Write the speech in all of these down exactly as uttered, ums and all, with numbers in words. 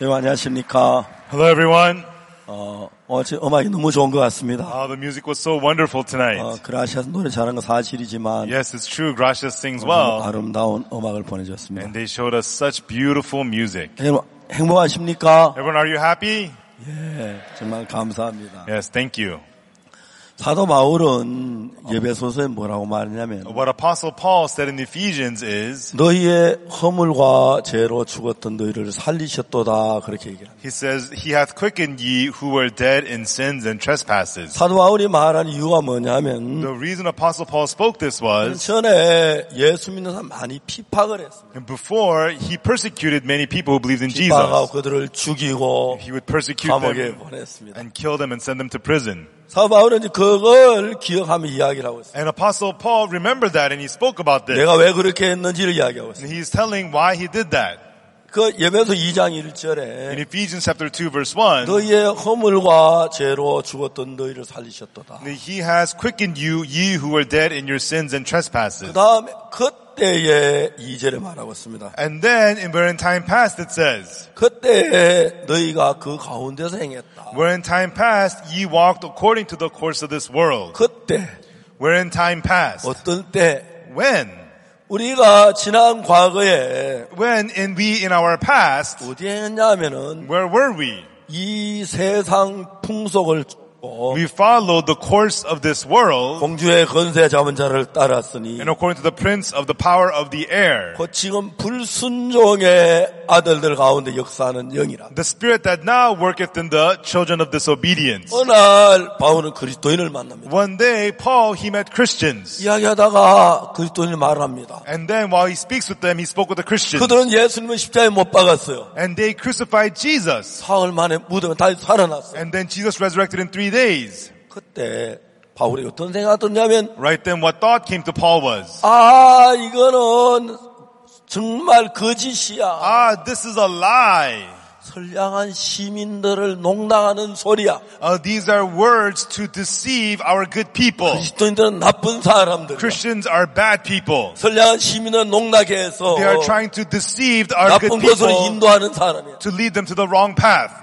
네, 안녕하십니까. Hello, everyone. 어, 오늘 음악이 너무 좋은 것 같습니다. Oh, the music was so wonderful tonight. 어, 그라시아스 노래 잘하는 건 사실이지만 Yes, it's true. Gracias sings 어, well. 아름다운 음악을 보내줬습니다. And they showed us such beautiful music. 여러분 행복하십니까? Everyone, are you happy? 예, 정말 감사합니다. Yes, thank you. 사도 바울은 예배소서에 뭐라고 말하냐면 What Apostle Paul said in Ephesians is, 너희의 허물과 죄로 죽었던 너희를 살리셨도다 그렇게 얘기합니다. he says, He hath quickened ye who were dead in sins and trespasses. 사도 바울이 말한 이유가 뭐냐면 The reason Apostle Paul spoke this was, 전에 예수 믿는 사람 많이 피박을 했습니다. before he persecuted many people who believed in 피박하고 Jesus. 그들을 죽이고 He would persecute 감옥에 them 보냈습니다. and kill them and send them to prison. 사도 바울은 이제 그걸 기억하며 이야기를 하고 있어요. And Apostle Paul remembered that and he spoke about this. 내가 왜 그렇게 했는지를 이야기하고 있어요. And he's telling why he did that. 그 예배소 이 장 일 In 절에 Ephesians chapter two verse one, 너희의 허물과 죄로 죽었던 너희를 살리셨도다. he has quickened you, ye who were dead in your sins and 그 trespasses. 다음에 그때에 이 절에 말하고 있습니다. And then in where in time past it says, 그때에 너희가 그 가운데서 행했다. where in time past ye walked according to the course of this world. 그때 Where in time past. 어떤 때 When? 우리가 지난 과거에 When in we in our past, 어디에 했냐면은 where were we? 이 세상 풍속을 쫓고 We followed the course of this world 공주의 건세 잡은 자를 따랐으니 and according to the prince of the power of the air. 그 지금 불순종의 아들들 가운데 역사하는 영이라. The spirit that now worketh in the children of disobedience. 어느 날 바울은 그리스도인을 만납니다. One day, Paul, he met Christians. 이야기하다가 그리스도인을 말합니다. And then while he speaks with them, he spoke with the Christians. 그들은 예수님을 십자가에 못 박았어요. And they crucified Jesus. 사흘 만에 무덤에 다시 살아났어요. And then Jesus resurrected in three days. 그때 바울이 어떤 생각이 들냐면 Right then, what thought came to Paul was, 아 이거는 정말 거짓이야. ah, this is a lie. 선량한 시민들을 농락하는 소리야. Uh, these are words to deceive our good people. 그리스도인들은 나쁜 사람들. Christians are bad people. 선량한 시민을 농락해 해서 They are trying to deceive our good 나쁜 것으로 people 인도하는 사람이야. to lead them to the wrong path.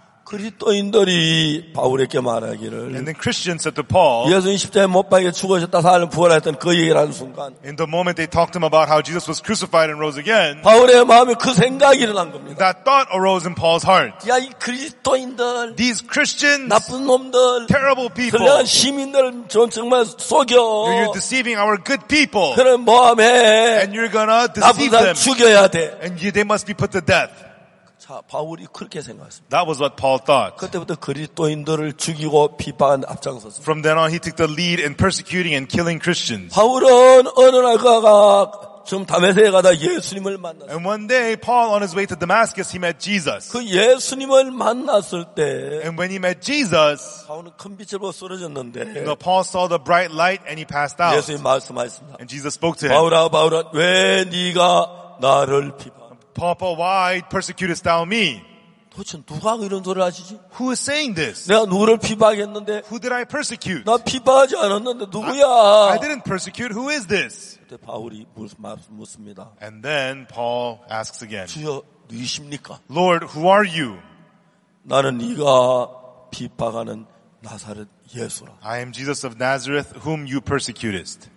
그리스도인들이 바울에게 말하기를 And then Christians said to Paul, 예수님 십자가에 못 박혀 죽으셨다 살을 부활했던 그 얘기를 하는 순간 in the moment they talked to him about how Jesus was crucified and rose again, 바울의 마음에 그 생각이 일어난 겁니다. that thought arose in Paul's heart. 야, 이 그리스도인들, These Christians, 나쁜 놈들, terrible people, 선량한 시민들 전 정말 속여. you're deceiving our good people, 그래 뭐하매 and you're gonna 나쁜 deceive 사람 them, 죽여야 돼. and you, they must be put to death. 자, 바울이 그렇게 생각했습니다. That was what Paul thought. 그때부터 그리스도인들을 죽이고 비방한 앞장섰습니다. From then on, he took the lead in persecuting and killing Christians. 바울은 어느 날 가가 좀 다메섹에 가다 예수님을 만났어요. And one day, Paul, on his way to Damascus, he met Jesus. 그 예수님을 만났을 때 And when he met Jesus, 바울은 큰 빛을 보고 쓰러졌는데 the Paul saw the bright light and he passed out. 예수님 말씀하셨습니다. And Jesus spoke to him. 바울아 바울아 왜 네가 나를 비방? Paul, Paul, why persecutest thou me? 도대체 누가 이런 소리를 하시지? Who is saying this? 내가 누구를 비방했는데 Who did I persecute? 나 비방하지 않았는데 I 누구야? didn't persecute. Who is this? 그때 바울이 묻습니다. And then Paul asks again, 주여 누구십니까? Lord, who are you? 나는 네가 비방하는 나사렛 예수라. I am Jesus of Nazareth, whom you persecutest.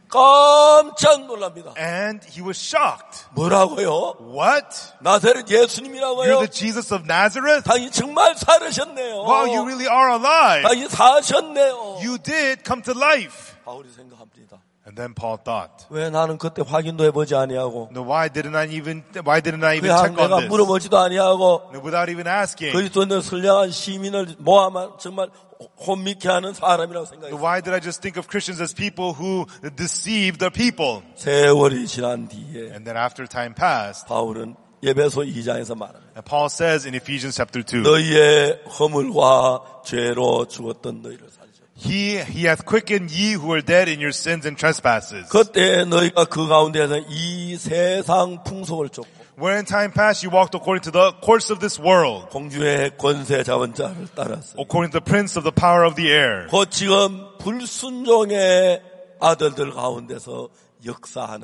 깜짝 놀랍니다. And he was shocked. 뭐라고요? What? 나사렛 You're 예수님이라고요? the Jesus of Nazareth? 당신 정말 살으셨네요. Wow, you really are alive. 당신 사셨네요. You did come to life. 바울이 생각합니다. And then Paul thought, 왜 나는 그때 확인도 해보지 아니하고 no, why didn't I even, why didn't I even 왜 check 내가 on this? 물어보지도 아니하고 No, without even asking. 그리스도인들 선량한 시민을 모아만 정말 혼미케 하는 사람이라고 생각했어요. Why did I just think of Christians as people who deceive the people? 세월이 지난 뒤에 And then after time passed, 바울은 예배소 이 장에서 말합니다. and Paul says in Ephesians chapter two, 너희의 허물과 죄로 죽었던 너희를 살리셨다. He, he hath quickened ye who were dead in your sins and trespasses. 그때 너희가 그 가운데서 이 세상 풍속을 쫓고 Where in time past you walked according to the course of this world, 공주의 권세 잡은 자를 따랐어요. according to the prince of the power of the air. 곧 지금 불순종의 아들들 가운데서 역사하는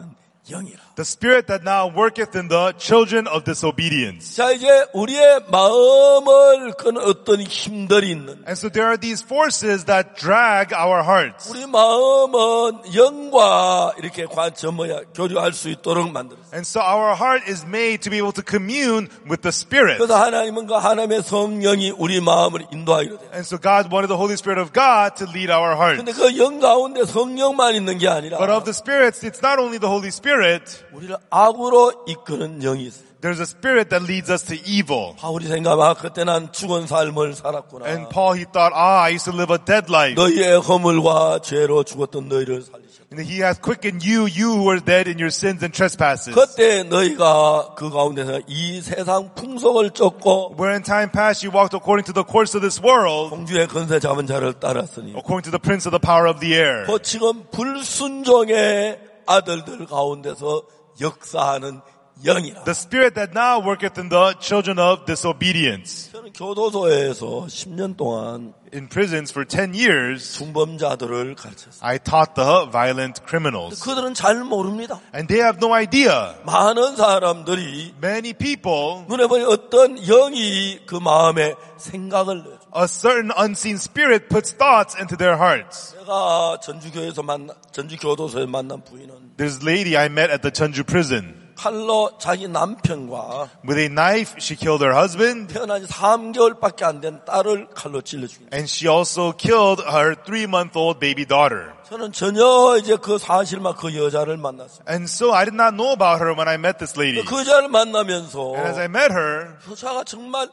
영이라. The spirit that now worketh in the children of disobedience. 자, 이제 우리의 마음을 끄는 어떤 힘들이 있는. And so there are these forces that drag our hearts. 우리 마음은 영과 이렇게 관저 뭐야 교류할 수 있도록 만들었어요. And so our heart is made to be able to commune with the Spirit. 그래서 하나님은 그 하나님의 성령이 우리 마음을 인도하기로 돼요. And so God wanted the Holy Spirit of God to lead our hearts. 근데 그 영 가운데 성령만 있는 게 아니라 But of the spirits, it's not only the Holy Spirit. 우리를 악으로 이끄는 영이 있어요. There's a spirit that leads us to evil. 바울이 생각하 그때 난 죽은 삶을 살았구나. And Paul, he thought, ah, I used to live a dead life. 너희의 허물과 죄로 죽었던 너희를 살리셨다. And he has quickened you, you who were dead in your sins and trespasses. 그때 너희가 그 가운데서 이 세상 풍속을 쫓고 Where in time past you walked according to the course of this world, 공주의 권세 잡은 자를 따랐으니 according to the prince of the power of the air. 그 지금 불순종의 아들들 가운데서 역사하는 영이라. The spirit that now worketh in the children of disobedience. 저는 교도소에서 십 년 동안 In prisons for ten years, 중범자들을 가르쳤어요. I taught the violent criminals. 그들은 잘 모릅니다. And they have no idea. 많은 사람들이 Many people, 눈에 보니 어떤 영이 그 마음에 생각을 내죠. a certain unseen spirit puts thoughts into their hearts. 제가 전주교에서 만나, 전주교도소에 만난 부인은 There's a lady I met at the Cheonju prison. 칼로 자기 남편과 With a knife, she killed her husband, 태어난 지 삼 개월밖에 안 된 딸을 칼로 찔러 죽였어요. and she also killed her three-month-old baby daughter. 저는 전혀 이제 그 사실만 그 여자를 만났어요. And so I did not know about her when I met this lady. 그 여자를 만나면서 And as I met her, 여자가 정말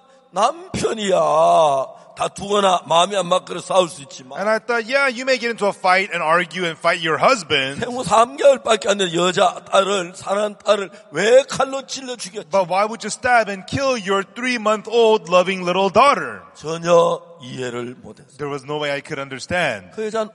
남편이야. 다투거나 마음이 안 맞거나 싸울 수 있지만 and I thought, yeah, you may get into a fight and argue and fight your husband, 생후 삼 개월밖에 안 된 여자 딸을 사랑하는 딸을 왜 칼로 찔러 죽였지? but why would you stab and kill your three-month-old loving little daughter? 전혀 이해를 못했어요. There was no way I could understand. 그 여자는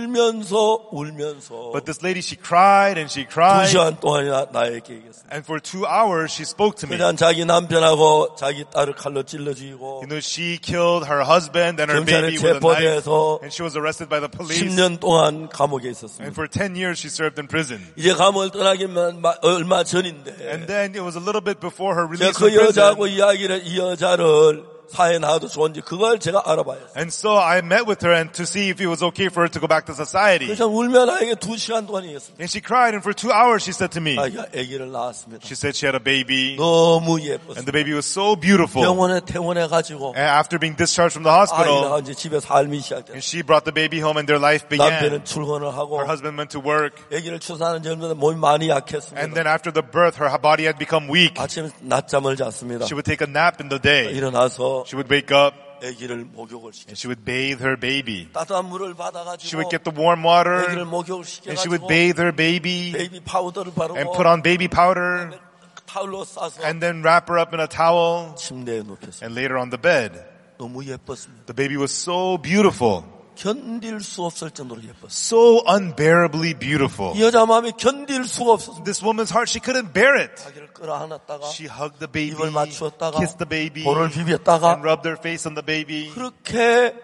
울면서 울면서 But this lady, she cried and she 두 cried, 시간 동안이나 나에게 얘기했어요. and for two hours she spoke to 그 me. 여자는 자기 남편하고 자기 딸을 칼로 찔러 죽이고 You know, she killed her husband and her 경찰에 baby with a knife, 체포돼서 and she was arrested by the 십 police. 년 동안 감옥에 And 있었습니다. for ten years she served in prison. 이제 감옥을 떠나기만 마- 얼마 전인데 And then it was a little bit before her 제가 release 그 from 여자하고 prison. 이야기를 이 여자를 사회에 나와도 좋은지 그걸 제가 알아봐야 했어요. And so I met with her and to see if it was okay for her to go back to society. 그래서 울면 나에게 두 시간 동안 얘기했습니다. And she cried, and for two hours she said to me, 아이가 아기를 낳았습니다. she said she had a baby, 너무 and 예뻤어요. the baby was so beautiful. 병원에 퇴원해가지고 And after being discharged from the 아이가 hospital, 이제 집에 삶이 시작됐어요. and she brought the baby home and their life began. 남편은 출근을 하고 Her husband went to work, 아기를 출산하는 전부터 몸이 많이 and 약했습니다. then after the birth, her body had become weak. 아침에 낮잠을 잤습니다. She would take a nap in the day. 일어나서 She would wake up, 아기를 목욕을 시켰어요. and she would bathe her baby. 따뜻한 물을 She 받아가지고 would get the warm water, 아기를 목욕을 and she would 시켜가지고 bathe her baby, 베이비 파우더를 바르고 and put on baby powder, 타올로 싸서 and then wrap her up in a towel, 침대에 눕혔어요. and lay her on the bed. 너무 예뻤습니다. The baby was so beautiful, 견딜 수 없을 정도로 예뻤어요. so unbearably beautiful. 이 여자 마음이 견딜 수가 없었습니다. This woman's heart, she couldn't bear it. 자기를 끌어안았다가 She hugged the baby, 입을 맞추었다가 kissed the baby, 볼을 and 비볐다가 rubbed her face on the baby. 그렇게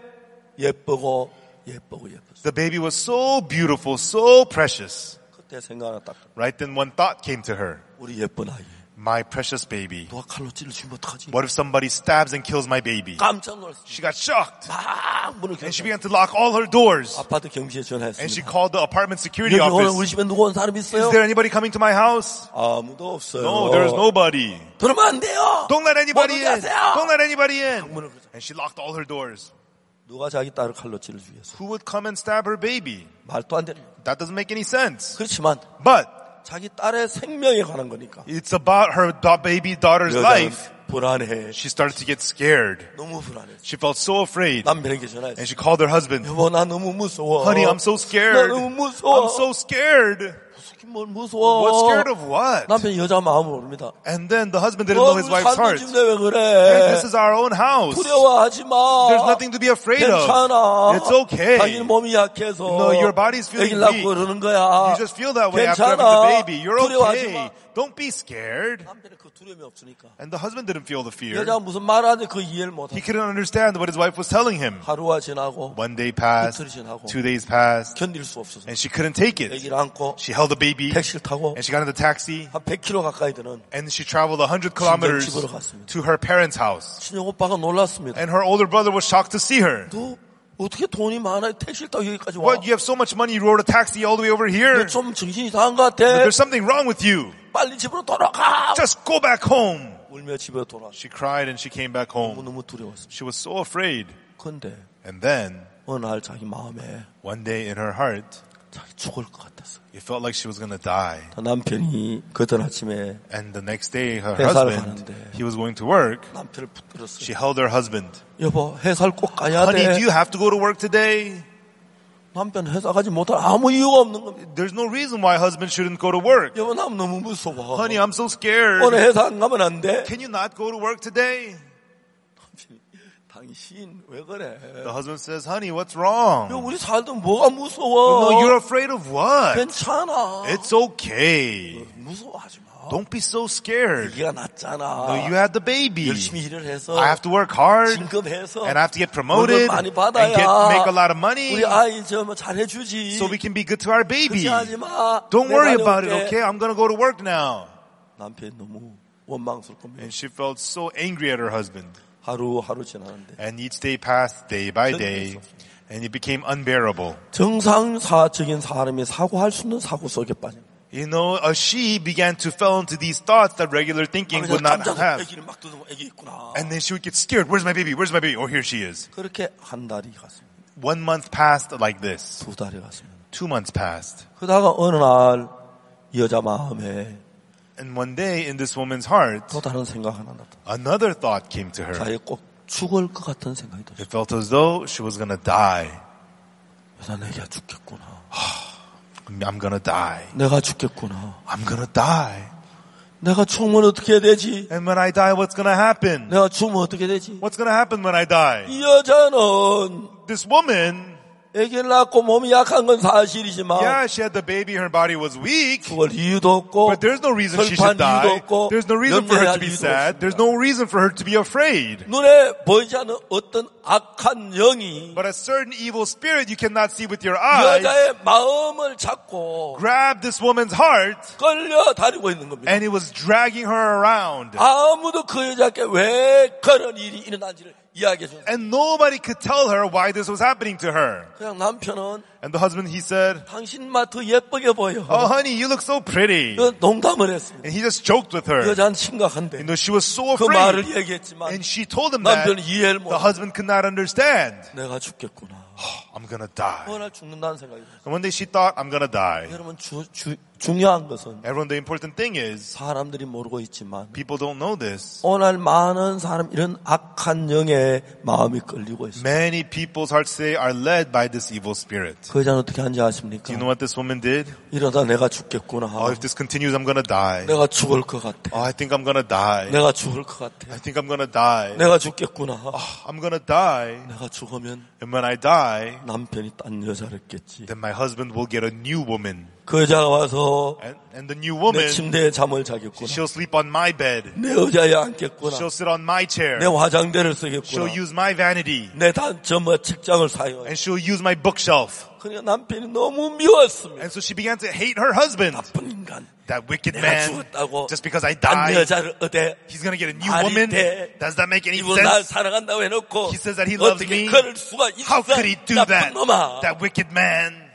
예쁘고 예쁘고 예뻤어요. The baby was so beautiful, so precious. 그때 생각 하나 딱 Right then one thought came to her. 우리 예쁜 아이 My precious baby. 누가 칼로 찔러 죽이면 어떡하지? What if somebody stabs and kills my baby? 깜짝 놀랐어요. She got shocked. 막 문을 And she 켰어요. began to lock all her doors. 아파트 경비실에 And she 전화했습니다. called the apartment security 여기 오늘 우리 office. 집에 누구 온 사람 Is 있어요? there anybody coming to my house? 아무도 없어요. No, there's nobody. 들어오면 안 돼요. Don't let anybody 모두 in. 가세요. Don't let anybody in. 문을 끄자. And she locked all her doors. 누가 자기 딸을 칼로 찔러 죽였어? Who would come and stab her baby? 말도 안 되는. That doesn't make any sense. 그렇지만 But 자기 딸의 생명에 관한 거니까. it's about her da- baby daughter's 여자는 life. 불안해. She started to get scared. 너무 불안해. She felt so afraid. 남편에게 전화했어. And she called her husband. 여보 나 너무 무서워. Honey, I'm so 나 scared. 너무 무서워. I'm so scared. 뭘 무서워. What scared of what? 남편이 여자 마음을 모릅니다. And then the husband didn't know his wife's 사는 heart. 집인데 왜 Hey, 그래? this is our own house. 두려워하지 마. There's nothing to be afraid of. 괜찮아. It's okay. 자기 몸이 약해서 No, your body's feeling 애기 낳고 weak. 그러는 거야. You just feel that way after having 괜찮아. the baby. You're 두려워하지 okay. 마. Don't be scared. 남편은 그 두려움이 없으니까. And the husband didn't feel the fear. 여자가 무슨 말하는데 그 이해를 못해. He couldn't understand what his wife was telling him. 하루가 지나고 One day passed. 이틀이 지나고 Two days passed. 견딜 수 없어서 And she couldn't take it. 애기를 안고 She held held the baby. 택시를 타고 And she got in the taxi. 한 백 킬로미터 가까이 되는 And she traveled one hundred kilometers 집으로 갔습니다. to her parents' house. 친형 오빠가 놀랐습니다. And her older brother was shocked to see her. 너 어떻게 돈이 많아? 택시를 타고 여기까지 와? What? You have so much money, you rode a taxi all the way over here? 너 좀 정신이 이상한 것 같아. There's something wrong with you. 빨리 집으로 돌아가. Just go back home. 울며 집에 돌아가. She cried and she came back home. 너무 두려웠습니다. She was so afraid. 그런데 And then, 어느 날 자기 마음에 one day in her heart, 자기 죽을 것 같았어. it felt like she was going to die. 남편이 그전 아침에 And the next day, her 회사를 husband, 가는데 he was going to work. 남편을 붙들었어요. She held her husband. 여보, 회사를 꼭 가야 Honey, do 돼. you have to go to work today? 남편 회사 가지 못할 아무 이유가 없는 겁니다. There's no reason why husband shouldn't go to work. 여보, 나 너무 무서워. Honey, I'm so scared. 오늘 회사 안 가면 안 돼? Can you not go to work today? 당신 왜 그래? The husband says, honey, what's 야, wrong? 우리 살던 뭐가 무서워? No, you're afraid of what? 괜찮아. It's okay. 무서워하지 마. Don't be so scared. 네가 낫잖아. No, you had the baby. 열심히 일을 해서 I have to work hard. 진급해서 And I have to get promoted. 월급 많이 And 받아야 get, make a lot of money. 우리 아이 저뭐 잘해주지. So we can be good to our baby. 걱정하지 마. Don't 내가 worry about it, 다녀올게. okay? I'm going to go to work now. 남편이 너무 원망스러울 겁니다. And she felt so angry at her husband. 하루 하루 지나는데 And each day passed day by day. And it became unbearable. 정상사적인 사람이 사고할 수 있는 사고 속에 빠진. You know, uh, she began to fall into these thoughts that regular thinking would not have. 애기를 막 두는 애기 있구나. And then she would get scared. Where's my baby? Where's my baby? Oh, here she is. 그렇게 한 달이 갔습니다. One month passed like this. 두 달이 갔습니다. Two months passed. 그러다가 어느 날 여자 마음에 And one day in this woman's heart, 또 다른 생각 하나 났다. another thought came to her. 자기 꼭 죽을 것 같은 생각이 들었어요. It felt as though she was going to die. 여자 내가 죽겠구나. I'm going to die. 내가 죽겠구나. I'm going to die. 내가 죽으면 어떻게 해야 되지? And when I die, what's going to happen? 내가 죽으면 어떻게 되지? What's going to happen when I die? 이 여자는 This woman, 애기를 낳고 몸이 약한 건 사실이지만 yeah, she had the baby, her body was weak. 죽을 이유도 없고 But there's no reason she 슬픈 should die. 이유도 없고 There's no reason for her to 염려할 be 이유도 sad. There's 없습니다. no reason for her to be afraid. 눈에 보이지 않는 어떤 악한 영이 But a certain evil spirit you cannot see with your eyes 여자의 마음을 잡고 grabbed this woman's heart 끌려 다니고 있는 겁니다. and it was dragging her around. 아무도 그 여자께 왜 그런 일이 일어난지를 이야기해 줬어요. And nobody could tell her why this was happening to her. 그냥 남편은 And the husband, he said, 당신만 더 예쁘게 보여. oh honey, you look so pretty. 그 농담을 했습니다. And he just joked with her. 여자는 You 심각한데 know, she was so 그 말을 afraid. 얘기했지만 And she told him that 남편은 이해를 못. the husband could not understand. 내가 죽겠구나. I'm gonna die. 어느 날 죽는다는 생각이 들었어요. And one day she thought, I'm gonna die. 여러분 주, 주, 중요한 것은 Everyone, the important thing is, 사람들이 모르고 있지만 people don't know this. 오늘 많은 사람 이런 악한 영의 마음이 끌리고 있어요. Many people's hearts today are led by this evil spirit. 그 여자는 어떻게 하는지 아십니까? Do you know what this woman did? 이러다 내가 죽겠구나. Oh, if this continues, I'm gonna die. 내가 죽을 것 같아. Oh, I think I'm gonna die. 내가 죽을 것 같아. I think I'm gonna die. 내가 죽겠구나. I'm gonna die. 내가 죽으면 And when I die, 남편이 딴 여자를 겠지. then my husband will get a new woman. 그 여자가 와서 And, and the new 내 woman, 침대에 잠을 자겠구나. she'll sleep on my bed. 내 의자에 앉겠구나. She'll sit on my chair. 내 화장대를 She'll 쓰겠구나. use my vanity. 내 단점과 책장을 사용. And she'll use my bookshelf. 그러니까 남편이 너무 미웠습니다. And so she began to hate her husband. 나쁜 인간. That wicked 내가 man, 죽었다고 just because I 딴 died, 여자를 얻에 he's gonna get a new 말이 woman. 돼. Does that make any 이분 날 sense? 사랑한다고 해놓고 He says that he loves 어떻게 me. 그럴 수가 있어? How could he do 나쁜 that? 놈아. That wicked man.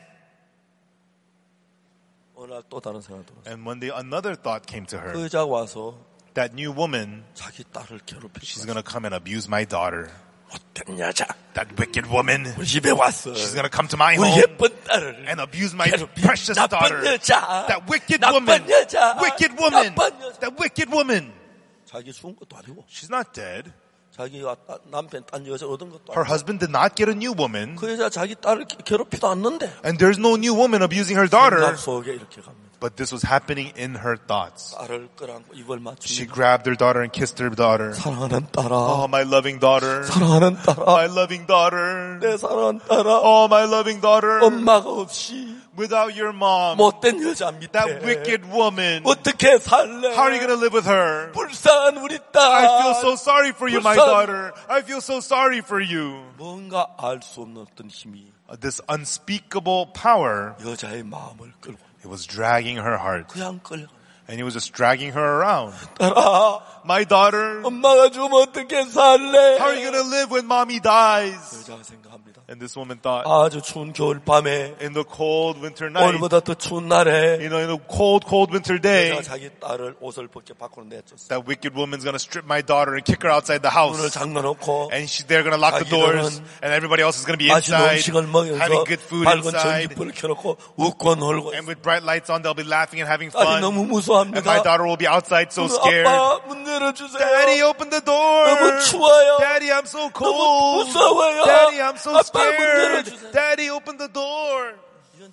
어느 날 또 다른 생각 들었어요. And one day another thought came to 그 her. 여자가 와서 That new woman, 자기 딸을 괴롭힐 she's 거야. gonna come and abuse my daughter. 못된 여자. That wicked woman, 우리 집에 왔어. she's gonna come to my 우리 home 예쁜 딸을 and abuse my 괴롭힌 precious 나쁜 daughter. 여자. That wicked 나쁜 woman, 여자. wicked woman, 나쁜 여자. that wicked woman. 자기 죽은 것도 아니고 She's not dead. 자기가 따- 남편 딴 여자 얻은 것도 Her 아니고 husband did not get a new woman. 그 여자 자기 딸을 괴롭히도 않는데 And there's no new woman abusing her daughter. 생각 속에 이렇게 갑니다. But this was happening in her thoughts. 딸을 끌어안고 입을 She 맞추고 grabbed her daughter and kissed her daughter. 사랑하는 딸아. Oh, my loving daughter. 사랑하는 딸아. My loving daughter. 내 사랑하는 딸아. Oh, my loving daughter. 엄마가 없이 Without your mom, 못된 여자 밑에 that wicked woman, 어떻게 살래? how are you going to live with her? 불쌍한 우리 딸. I feel so sorry for you, my 불쌍- daughter. I feel so sorry for you. 뭔가 알 수 없는 어떤 힘이 This unspeakable power, 여자의 마음을 끌고. It was dragging her heart. 그냥 끌려. And it was just dragging her around. 딸아, My daughter, 엄마가 죽으면 어떻게 살래? how are you going to live when mommy dies? 여자가 생각합니다. And this woman thought, 아주 추운 겨울 밤에 in the cold winter night, 오늘보다 더 추운 날에 you know, in a cold, cold winter day, 여자가 자기 딸을 옷을 벗겨 밖으로 내쫓어. that wicked woman's going to strip my daughter and kick her outside the house. 문을 잠궈놓고 And she, they're going to lock the doors, and everybody else is going to be 맛있는 inside, 음식을 먹여서 having good food 밝은 inside. 전기불을 켜놓고 웃고 놀고. And with bright lights on, they'll be laughing and having 딸이 fun. 너무 And 무서워합니다. my daughter will be outside so scared. 아빠 문 열어주세요. Daddy, open the door. 너무 추워요. Daddy, I'm so 너무 cold. 무서워요. Daddy, I'm so 아빠 문 scared. 열어주세요. Daddy, open the door. 이건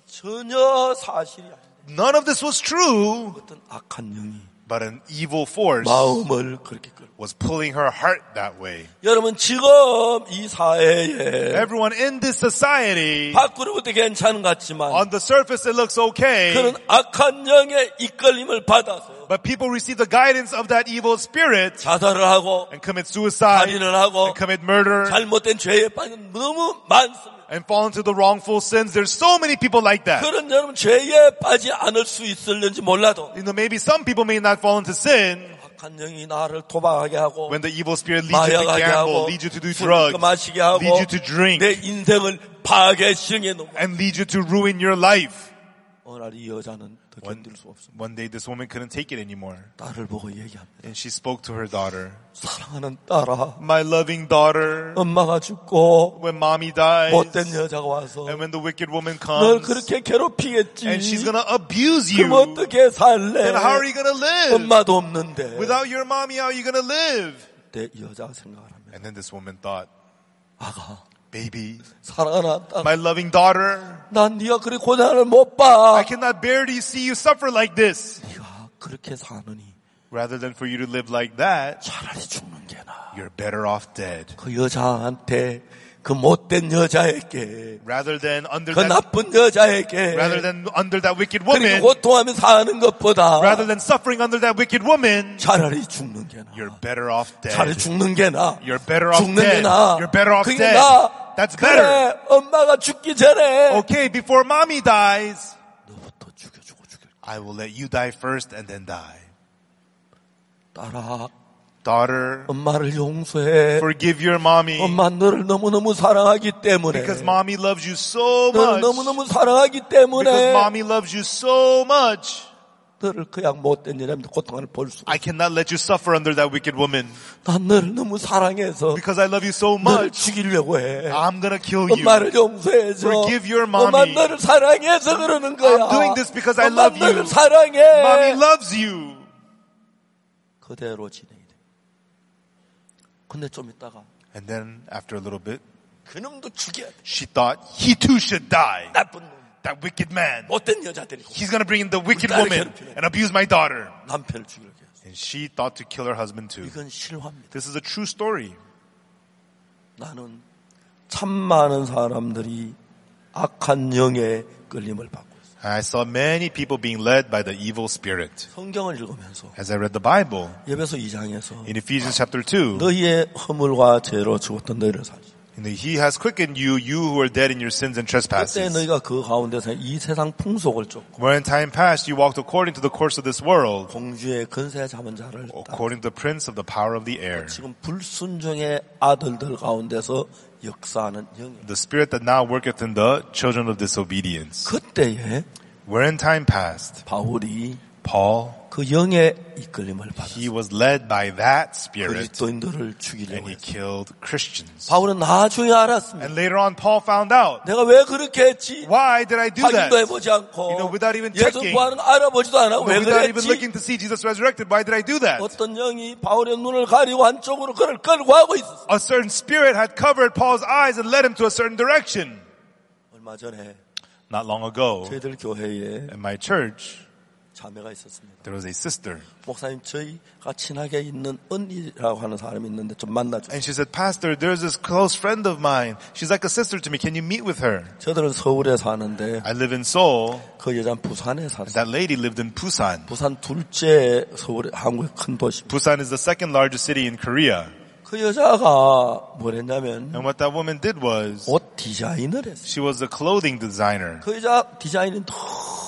전혀 사실이 아닙니다. None of this was true. 어떤 악한 영이 But an evil force 마음을 그렇게 끌고. was pulling her heart that way. 여러분 지금 이 사회에 Everyone in this society, 밖으로부터 괜찮은 것 같지만 on the surface it looks okay, 그런 악한 영의 이끌림을 받아서 but people receive the guidance of that evil spirit 자살을 하고 and commit suicide, 살인을 하고 and commit murder, 잘못된 죄에 빠진 너무 많습니다. and fall into the wrongful sins. There's so many people like that. 그런 여러분 죄에 빠지 않을 수 있을는지 몰라도 You know, maybe some people may not fall into sin 악한 영이 나를 도박하게 하고 when the evil spirit leads you to 마약하게 gamble, 하고 leads you to do 술을 drugs, 마시게 하고 leads you to drink, 내 인생을 파괴시켜 놓고 and leads you to ruin your life. 어느 날 이 여자는 더 견딜 수 없습니다. One day this woman couldn't take it anymore. 딸을 보고 얘기합니다. And she spoke to her daughter. 사랑하는 딸아, My loving daughter, 엄마가 죽고 when mommy dies, 못된 여자가 와서 and when the wicked woman 널 comes, 그렇게 괴롭히겠지. and she's gonna abuse you, 그럼 어떻게 살래? then how are you gonna live? 엄마도 없는데. Without your mommy, how are you gonna live? 내 여자가 생각을 합니다. And then this woman thought, 아가, baby, 사랑하는 딸, my loving daughter, 난 네가 그리 고난을 못 봐. I cannot bear to see you suffer like this. 네가 그렇게 사느니 Rather than for you to live like that, 차라리 죽는 게 나아. you're better off dead. 그 여자한테, 그 못된 여자에게, Rather than under 그 that, 나쁜 여자에게, rather than under that wicked 그렇게 woman, 고통하며 사는 것보다 rather than suffering under that wicked woman, 차라리 죽는 게 나아. you're better off 차라리 dead. 죽는 게 나아. You're better off 죽는 게 dead. 나아. You're better off 그게 dead. 나아. That's better. 그래, 엄마가 죽기 전에 Okay, before mommy dies, 너부터 죽여주고 죽여. I will let you die first and then die. 딸아, Daughter, 엄마를 용서해. forgive your mommy 엄마 너를 너무너무 사랑하기 때문에. because mommy loves you so 너를 much. 너무너무 사랑하기 Because 때문에 mommy loves you so much. 너를 그냥 못된 여자한테 고통을 볼 수. I cannot let you suffer under that wicked woman 난 너를 너무 사랑해서 because I love you so 너를 much. 죽이려고 해. I'm gonna kill you. 엄마를 용서해줘. Forgive your 엄마 mommy. 너를 사랑해서 그러는 거야. I'm doing this because I 엄마 love you. 너를 사랑해. Mommy loves you. 그대로 진행이 돼. 근데 좀 있다가 And then after a little bit, 그놈도 죽여야 돼. she thought he too should die. 나쁜 놈. That wicked man. 못된 여자들이 He's gonna bring in the wicked 딸을 woman 괴롭히네. and abuse my daughter. 남편을 죽이려고 했어. And she thought to kill her husband too. 이건 실화입니다. This is a true story. 나는 참 많은 사람들이 악한 영의 끌림을 받고 있어요. I saw many people being led by the evil spirit. 성경을 읽으면서 As I read the Bible, 예배소 이 장에서 in Ephesians chapter two, 너희의 허물과 죄로 죽었던 너희를 살리시. and He has quickened you, you who were dead in your sins and 그때 trespasses. 너희가 그 가운데서 이 세상 풍속을 쫓고 Where in time past you walked according to the course of this world, 공주의 근세 잡은 자를 따라 according to the prince of the power of the air, 지금 불순종의 아들들 가운데서 역사하는 영이에요. the spirit that now worketh in the children of disobedience. 그때에 Where in time past, 바울이 Paul, 그 영의 이끌림을 he 받아서 was led by that spirit 그리스도인들을 and 죽이려고 he 했어요. killed Christians. 바울은 나중에 알았습니다. And later on Paul found out, 내가 왜 그렇게 했지? why did I do 확인도 that? 해보지 않고 You know, without even 예수 checking, 부활은 알아보지도 않아. 왜 without even 그랬지? looking to see Jesus resurrected, why did I do that? 어떤 영이 바울의 눈을 가리고 한쪽으로 그를 끌고 가고 있었어. A certain spirit had covered Paul's eyes and led him to a certain direction. 얼마 전에 Not long ago, 저희들 교회에 in my church, 자매가 있었습니다. there was a sister. 목사님, 저희가 친하게 있는 언니라고 하는 사람이 있는데 좀 만나주세요. And she said, Pastor, there's this close friend of mine. She's like a sister to me. Can you meet with her? 저들은 서울에 사는데 I live in Seoul. 그 여자는 부산에 And 살았어요. that lady lived in Busan. 부산 둘째 서울의 한국의 큰 도시. Busan is the second largest city in Korea. 그 여자가 뭘 했냐면 And what that woman did was, 옷 디자인을 했어요. she was a clothing designer. 그 여자 디자인이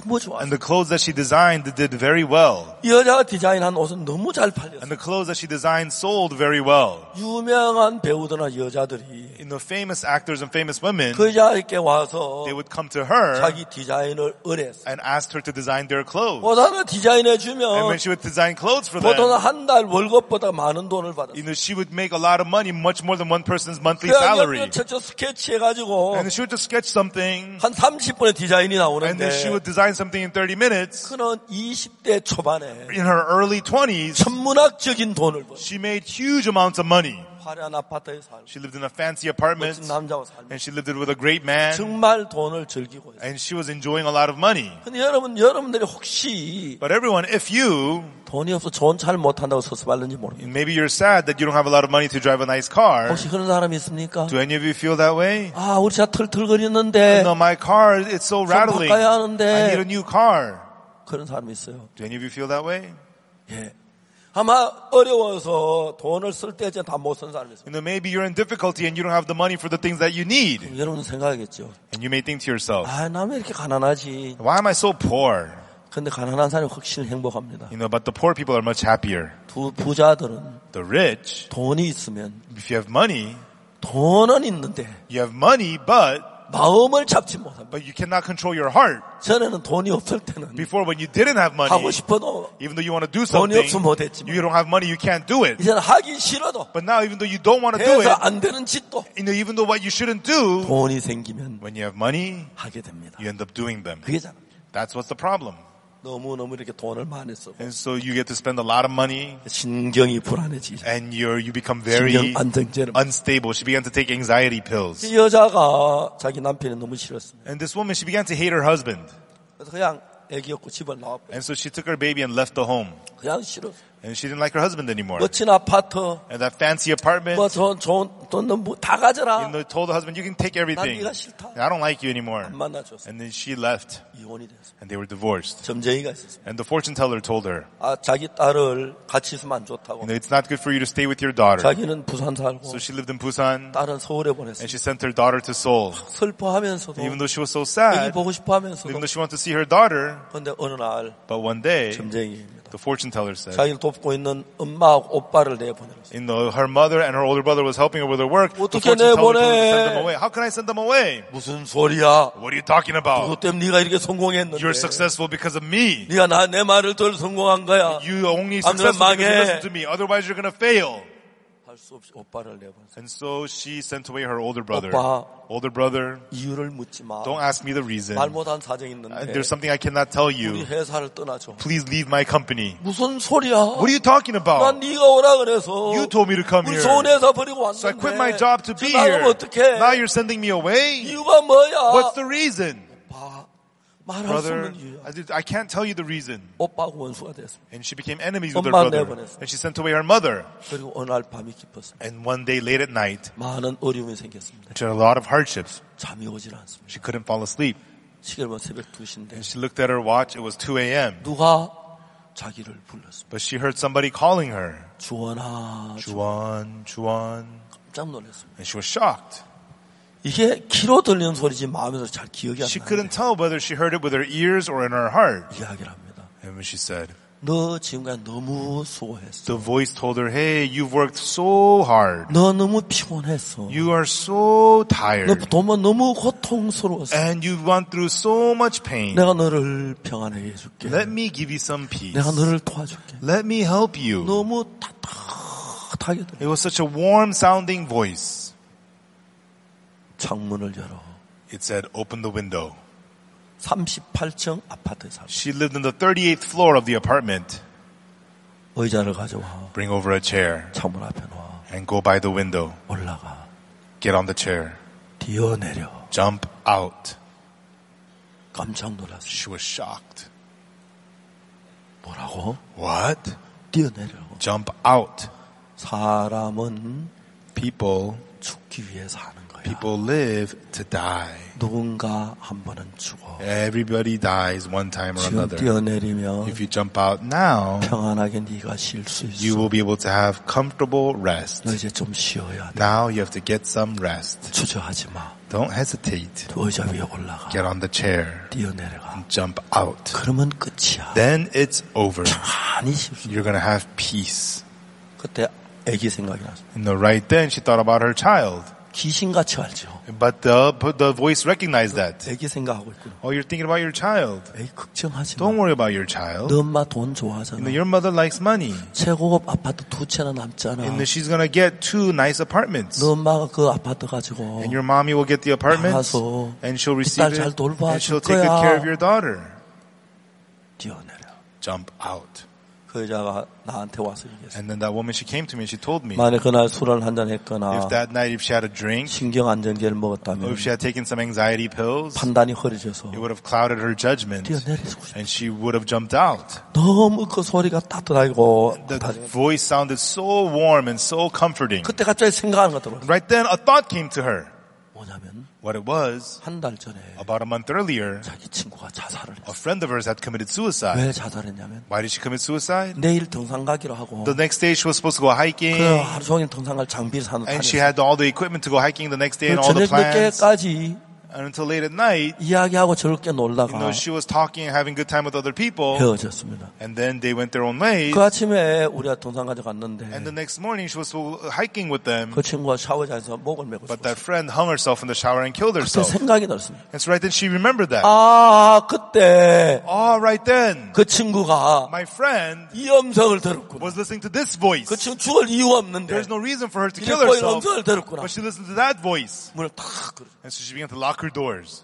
너무 좋았어요. And the clothes that she designed did very well. 이 여자가 디자인한 옷은 너무 잘 팔렸어요. And the clothes that she designed sold very well. 유명한 배우들이나 여자들이 You know, famous actors and famous women, 그 여자에게 와서 they would come to her 자기 디자인을 의뢰했어요. and asked her to design their clothes. 보다는 디자인해 And 주면 when she would design clothes for 보다는 them, 한 달 월급보다 많은 돈을 you 받았어요. know, she would make a lot of money, much more than one person's monthly 그냥 salary. 옆에 저 스케치 해가지고 And she would just sketch something, 한 삼십 분의 디자인이 and then she 나오는데 would design something in thirty minutes. 그는 이십 대 초반에 In her early twenties, 천문학적인 돈을 벌어. she made huge amounts of money. 화려한 아파트에 살고 She lived in a fancy apartment, 멋진 남자와 살고 and she lived it with a great man, 정말 돈을 즐기고 있어요. and she was enjoying a lot of money. 근데 여러분, 여러분들이 혹시 But everyone, if you, 돈이 없어 좋은 차를 못 탄다고 섭섭할는지 모르겠어요. maybe you're sad that you don't have a lot of money to drive a nice car. 혹시 그런 사람이 있습니까? Do any of you feel that way? 아, 우리 차 털털거리는데 No, my car, it's so rattling. 바꿔야 I need a 하는데 new car. 그런 사람이 있어요. Do any of you feel that way? 예. 아마 어려워서 돈을 쓸 때 다 못 쓴 사람이 있어요. You know, maybe you're in difficulty and you don't have the money for the things that you need. 여러분 생각하겠죠. And you may think to yourself, 아, 나 왜 이렇게 가난하지? why am I so poor? 근데 가난한 사람이 훨씬 행복합니다. You know, but the poor people are much happier. 두 부자들은 The rich, 돈이 있으면 if you have money, 돈은 있는데 you have money, but 마음을 잡지 못합니다. but you cannot control your heart. 전에는 돈이 없을 때는 Before, when you didn't have money, 하고 싶어도 even though you want to do 돈이 something, 없으면 못했지만 you don't have money, you can't do it. 이제는 하기 싫어도 But now, even though you don't want to do 해서 it, 안 되는 짓도 you know, even though what you shouldn't do, 돈이 생기면 when you have money, 하게 됩니다. you end up doing them. 그게잖아. That's what's the problem. 너무너무 이렇게 돈을 많이 쓰고 And so you get to spend a lot of money, 신경이 불안해지죠. and you're, you become very 신경 안정제를. unstable. She began to take anxiety pills. 이 여자가 자기 남편이 너무 싫었습니다. And this woman, she began to hate her husband. 그래서 그냥 애기 없고 집을 나왔고 And so she took her baby and left the home. 그냥 싫었어. And she didn't like her husband anymore. 멋진 아파트, And that fancy apartment, 뭐 좋은 좋은 돈다 you 가져라. know, told the husband, you can take 난 everything. 네가 싫다. I don't like you anymore. 안 만나줬어. And then she left, 이혼이 됐어. and they were divorced. 점쟁이가 있었어. And the fortune teller told her, 아, 자기 딸을 같이 있으면 안 좋다고. you know, it's not good for you to stay with your daughter. 자기는 부산 살고 So she lived in Busan, 딸은 서울에 보냈어. and she sent her daughter to Seoul. 슬퍼하면서도 Even though she was so 애기 sad, 보고 싶어하면서도 even though she wanted to see her daughter, 근데 어느 날 but one day, 점쟁이입니다. the fortune teller said, 자기를 돕고 있는 엄마하고 오빠를 내보내었어요. you know, her mother and her older brother was helping her with her work. The 어떻게 fortune teller told her to 내보내? send them away. How can I send them away? 무슨 소리야? What are you talking about? 그것 때문에 네가 이렇게 성공했는데 You're successful because of me. 네가 나 내 말을 덜 성공한 거야. You only 안 그러면 successful because you 망해. listen to me. Otherwise, you're going to fail. 할 수 없이 오빠를 내보냈어요. And so she sent away her older brother. 오빠, Older brother, 이유를 묻지 마. don't ask me the reason. 말 못한 사정이 Uh, 있는데 There's something I cannot tell 우리 you. 회사를 떠나줘. Please leave my company. 무슨 소리야? What are you talking 난 about? 네가 오라 그래서 You told me to come 우리 here. 좋은 회사 버리고 So I 왔는데 quit my job to be 저 나가면 here. 어떡해? Now you're sending me away? 이유가 뭐야? What's the reason? 봐, 말할 수 Brother, 없는 이유야. I, did, I can't tell you the reason. 오빠하고 원수가 됐습니다. And she became enemies with her 엄마 brother. 내보냈어. And she sent away her mother. 그리고 어느 날 밤이 깊었습니다. And one day late at night, 많은 어려움이 생겼습니다. she had a lot of hardships. 잠이 오질 않습니다. She couldn't fall asleep. 시계를 보면 새벽 두 시인데 And she looked at her watch. It was two a.m. 누가 자기를 불렀습니다. But she heard somebody calling her. 주원아, Juan, Juan. 깜짝 놀랐습니다. And she was shocked. 이게 귀로 들리는 소리지 마음에서 잘 기억이 안 She 나는데 couldn't tell whether she heard it with her ears or in her heart. 이야기를 합니다. And when she said, 너 지금까지 너무 수고했어. the voice told her, hey, you've worked so hard. 너 너무 피곤했어. You are so 너 tired. 도만 너무 고통스러웠어. And you've gone through so much pain. 내가 너를 평안하게 해줄게. Let me give you some peace. 내가 너를 도와줄게. Let me help you. 너무 따뜻하게 들려. It was such a warm sounding voice. 창문을 열어. It said, open the window. 삼십팔 층 아파트에 살고. She lived in the thirty-eighth floor of the apartment. 의자를 가져와. Bring over a chair 창문 앞에 놔. and go by the window. 올라가. Get on the chair. 뛰어내려. Jump out. 깜짝 놀랐어. She was shocked. 뭐라고? What? 뛰어내려고. Jump out. 사람은 People, 죽기 위해서 하는 거야. people live to die. 누군가 한 번은 죽어. Everybody dies one time or 지금 another. 뛰어내리면 If you jump out now, 평안하게 네가 쉴 수 you 있어. will be able to have comfortable rest. 너 이제 좀 쉬어야 돼. Now you have to get some rest. 주저하지 마. Don't hesitate. 의자 위에 올라가. Get on the chair 뛰어내려가. and jump out. 그러면 끝이야. Then it's over. 많이 쉴 수. You're going to have peace. 그때 애기 생각이 났어. And right then she thought about her child. 귀신같이 알죠. But the, but the voice recognized that. 애기 생각하고 있구나. Oh, you're thinking about your child. 에이, 걱정하지 마. Don't worry about your child. 너 엄마 돈 You 좋아하잖아. know, your mother likes money. 최고급 아파트 두 채나 남잖아. And she's going to get two nice apartments. 너 엄마가 그 아파트 가지고 And your mommy will get the apartments. 가서 And she'll 이 receive 딸 잘 it. And she'll 돌봐줄 take good 거야. care of your daughter. 뛰어내려. Jump out. 그 여자가 나한테 와서 얘기했어. And then that woman, she came to me and she told me, 만약 그날 술을 한잔 했거나 if that night, if she had a drink, 신경 안정제를 or 먹었다면 if she had taken some anxiety pills, 판단이 흐려져서 it would have clouded her judgment. 뛰어내리고 싶어. And she would have jumped out. 너무 그 소리가 따뜻하고 The voice sounded so warm and so comforting. 그때 갑자기 생각하는 것 같더라고요. Right then, a thought came to her. 뭐냐면 What it was, 한 달 전에 about a month earlier, 자기 친구가 자살을 a 했어. friend of hers had committed suicide. 왜 자살했냐면 Why did she commit suicide? 내일 등산 가기로 하고 The next day she was supposed to go 그 hiking, 하루 종일 등산 갈 장비를 사는 and she 다녔어. had all the equipment to go hiking the next day and all the 저녁 plans. 늦게까지 And until late at night, 이야기하고 즐겁게 you know, 놀다가 she was talking and having good time with other people. 헤어졌습니다. And then they went their own ways. 그 아침에 우리가 등산 가져갔는데 And the next morning she was hiking with them. 그 친구가 샤워장에서 목을 메고 But 죽었어요. that friend hung herself in the shower and killed 그때 herself. 생각이 났습니다. And so right then she remembered that. 아, 그때 Oh, right then, 그 친구가 my friend 이 음성을 들었구나. was listening to this voice. 그 친구 죽을 이유가 없는데 There's no reason for her to kill 이런 herself. 음성을 들었구나. But she listened to that voice. 문을 탁 걸어. And so she began to lock her doors.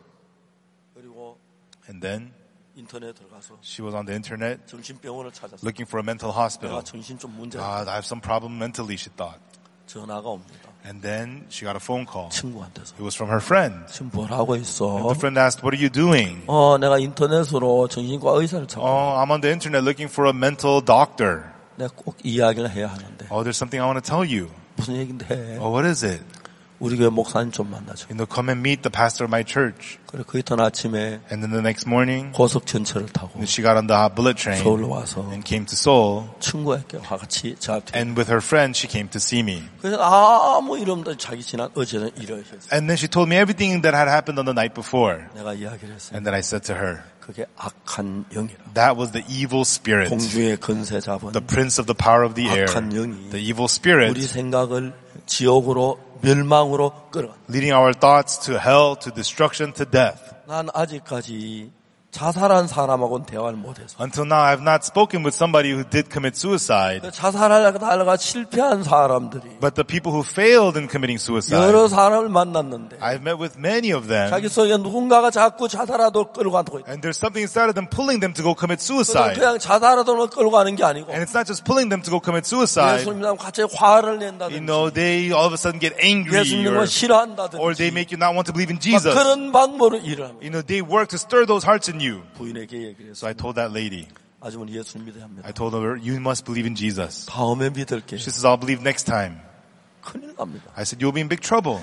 그리고 And then 인터넷에 들어가서 she was on the internet 정신병원을 찾았어. looking for a mental 내가 hospital. 정신 좀 문제. God, I have some problem mentally, she thought. 전화가 옵니다. And then she got a phone call. 친구한테서 It was from her friend. 지금 뭘 하고 있어? The friend asked, what are you doing? 어, 내가 인터넷으로 정신과 의사를 찾고 Oh, I'm on the internet looking for a mental doctor. 내가 꼭 이야기를 해야 하는데 Oh, there's something I want to tell you. 무슨 얘긴데 해? Oh, what is it? 우리 교회 목사님 좀 만나죠. You know, come and meet the pastor of my church. 그래 그 이튿 아침에 And then the next morning, 고속 전철을 타고 she got on the bullet train 서울로 와서 and came to Seoul. 친구에게 같이 저한테. And with her friend, she came to see me. 그래서 아무 이름도 자기 지난 어제는 이러했어. And then she told me everything that had happened on the night before. 내가 이야기를 했어요. And then I said to her, 그게 악한 영이라. that was the evil spirit, 공중의 근세 잡은 the prince of the power of the air, 악한 영이 the evil spirit, 우리 생각을 지옥으로 멸망으로 끌어. leading our thoughts to hell, to destruction, to death. 난 아직까지 자살한 사람하고는 대화를 못해서. Until now, I have not spoken with somebody who did commit suicide. 자살하려다가 실패한 사람들이 But the people who failed in committing suicide, 여러 사람을 만났는데 I've met with many of them. 자기 속에 누군가가 자꾸 자살하도록 끌고 가고 있다. And there's something inside of them pulling them to go commit suicide. 그냥 자살하도록 끌고 가는 게 아니고 And it's not just pulling them to go commit suicide. 예수님이랑 같이 화를 You 낸다든지 know, they all of a sudden get angry 예수님을 or, 싫어한다든지 or they make you not want to believe in 막 Jesus. 그런 방법으로 일을 합니다. You know, they work to stir those hearts in you. 부인에게 얘기를 So I 했어요. told that lady, 아주머니 예수님 믿어야 합니다. I told her, you must believe in Jesus. 다음에 믿을게. She says, I'll believe next time. 큰일 납니다. I said, you'll be in big trouble.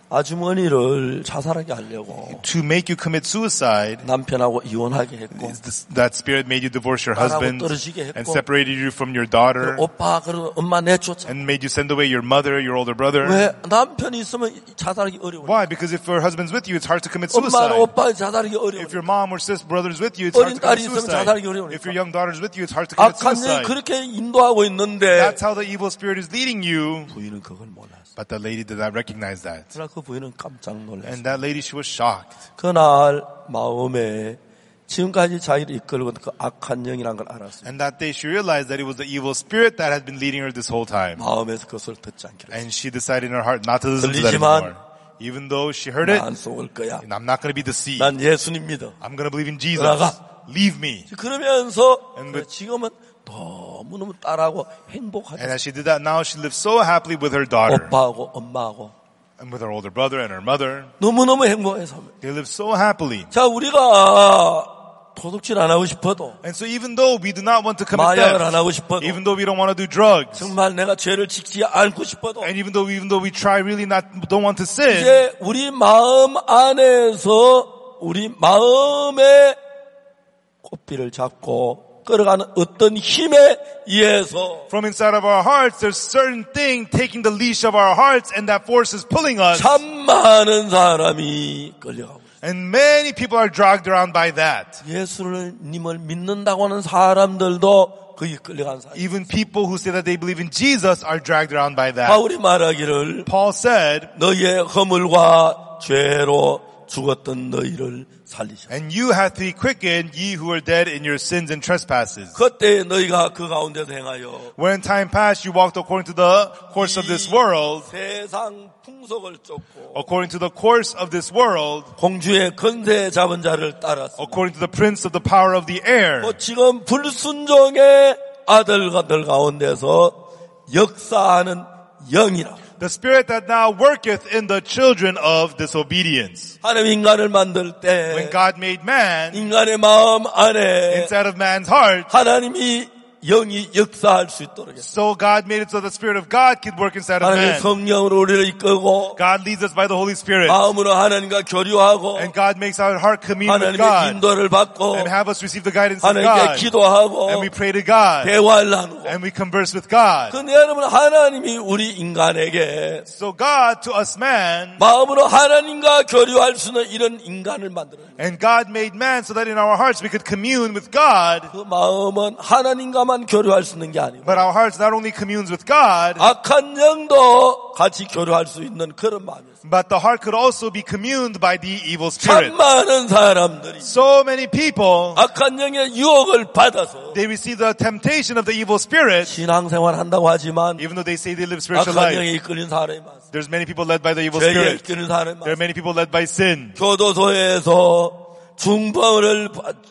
아주머니를 자살하게 하려고 To make you commit suicide, 남편하고 이혼하게 했고 this- that spirit made you divorce your 딸하고 husband 떨어지게 and 했고 separated you from your daughter 오빠 그리고 엄마 내쫓아. and made you send away your mother, your older brother. 왜 남편이 있으면 자살하기 어려워. Why? Because if your husband's with you, it's hard to commit 엄마는 suicide. 오빠 자살하기 어려워. If your mom or sister, brother's with you, it's hard 어린 to commit 딸이 있으면 suicide. 자살하기 어려우니까. If your young daughter's with you, it's hard to commit 악한 영이 suicide. 그렇게 인도하고 있는데 That's how the evil spirit is leading you. 부인은 그걸 몰랐어. But the lady did not recognize that. 그러나 그 부인은 깜짝 놀랐어. And that lady, she was shocked. 그날 마음에 지금까지 자기를 이끌고 그 악한 영이라는 걸 알았어요. And that day she realized that it was the evil spirit that had been leading her this whole time. 마음에서 그것을 듣지 않기로 했어요. And she decided in her heart not to listen to that 들리지만 anymore. Even though she heard it, 난 속을 거야. and I'm not going to be deceived. 난 예수님 믿어. I'm going to believe in Jesus. 들어가. Leave me. 그러면서 And 그 with- 지금은 너무너무 딸하고 행복하게 And as she did that, now she lives so happily with her daughter 오빠하고 엄마하고 and with her older brother and her mother. 너무너무 행복해서. They live so happily. 자, 우리가 도둑질 안 하고 싶어도, And so even though we do not want to commit 마약을 안 theft, 하고 싶어도, even though we don't want to do drugs, 정말 내가 죄를 짓지 않고 싶어도, and even though even though we try really not don't want to sin, 이제 우리 마음 안에서 우리 마음의 꽃비를 잡고 끌어가는 어떤 힘에 의해서 from inside of our hearts, there's certain thing taking the leash of our hearts, and that force is pulling us. 참 많은 사람이 끌려가고 있어요. And many people are dragged around by that. 예수님을 믿는다고 하는 사람들도 거기 끌려간 사람. Even people who say that they believe in Jesus are dragged around by that. 바울이 말하기를 Paul said, 너희의 허물과 죄로 죽었던 너희를 살리셨다. and you have to be quickened, ye who are dead in your sins and trespasses. 그때 너희가 그 가운데서 행하여 When in time past you walked according to the course of this world, 세상 풍속을 쫓고 according to the course of this world, 공주의 건세 잡은 자를 따랐습니다. according to the prince of the power of the air. 또 지금 불순종의 아들들 가운데서 역사하는 영이라. The spirit that now worketh in the children of disobedience. 하나님 인간을 만들 When 때 God made man, 인간의 마음 안에 inside of man's heart, 하나님이 영이 역사할 수 있도록 했어요. so God made it so the Spirit of God could work inside of 하나님의 man. 성령으로 우리를 이끌고 God leads us by the Holy Spirit. 마음으로 하나님과 교류하고 And God makes our heart commune with 하나님의 God. 인도를 받고 And have us receive the guidance of 하나님께 God. 기도하고 And we pray to God. 대화를 나누고. And we converse with God. 근데 여러분 하나님이 우리 인간에게 So God to us man, 마음으로 하나님과 교류할 수 있는 이런 인간을 만들어요. and God made man so that in our hearts we could commune with God. 그 마음은 하나님과만 교류할 수 있는 게 아니고 But our hearts not only communes with God, 악한 영도 같이 교류할 수 있는 그런 마음이었어요. but the heart could also be communed by the evil 참 spirit. 많은 사람들이 So many people, 악한 영의 유혹을 받아서 they receive the temptation of the evil spirit, 신앙생활 한다고 하지만 even though they say they live spiritual 악한 life. 영에 이끌린 사람이 많습니다. There's many people led by the evil 죄에 spirit. 이끌린 사람이 There are 많습니다. many people led by sin. 교도소에서 중범을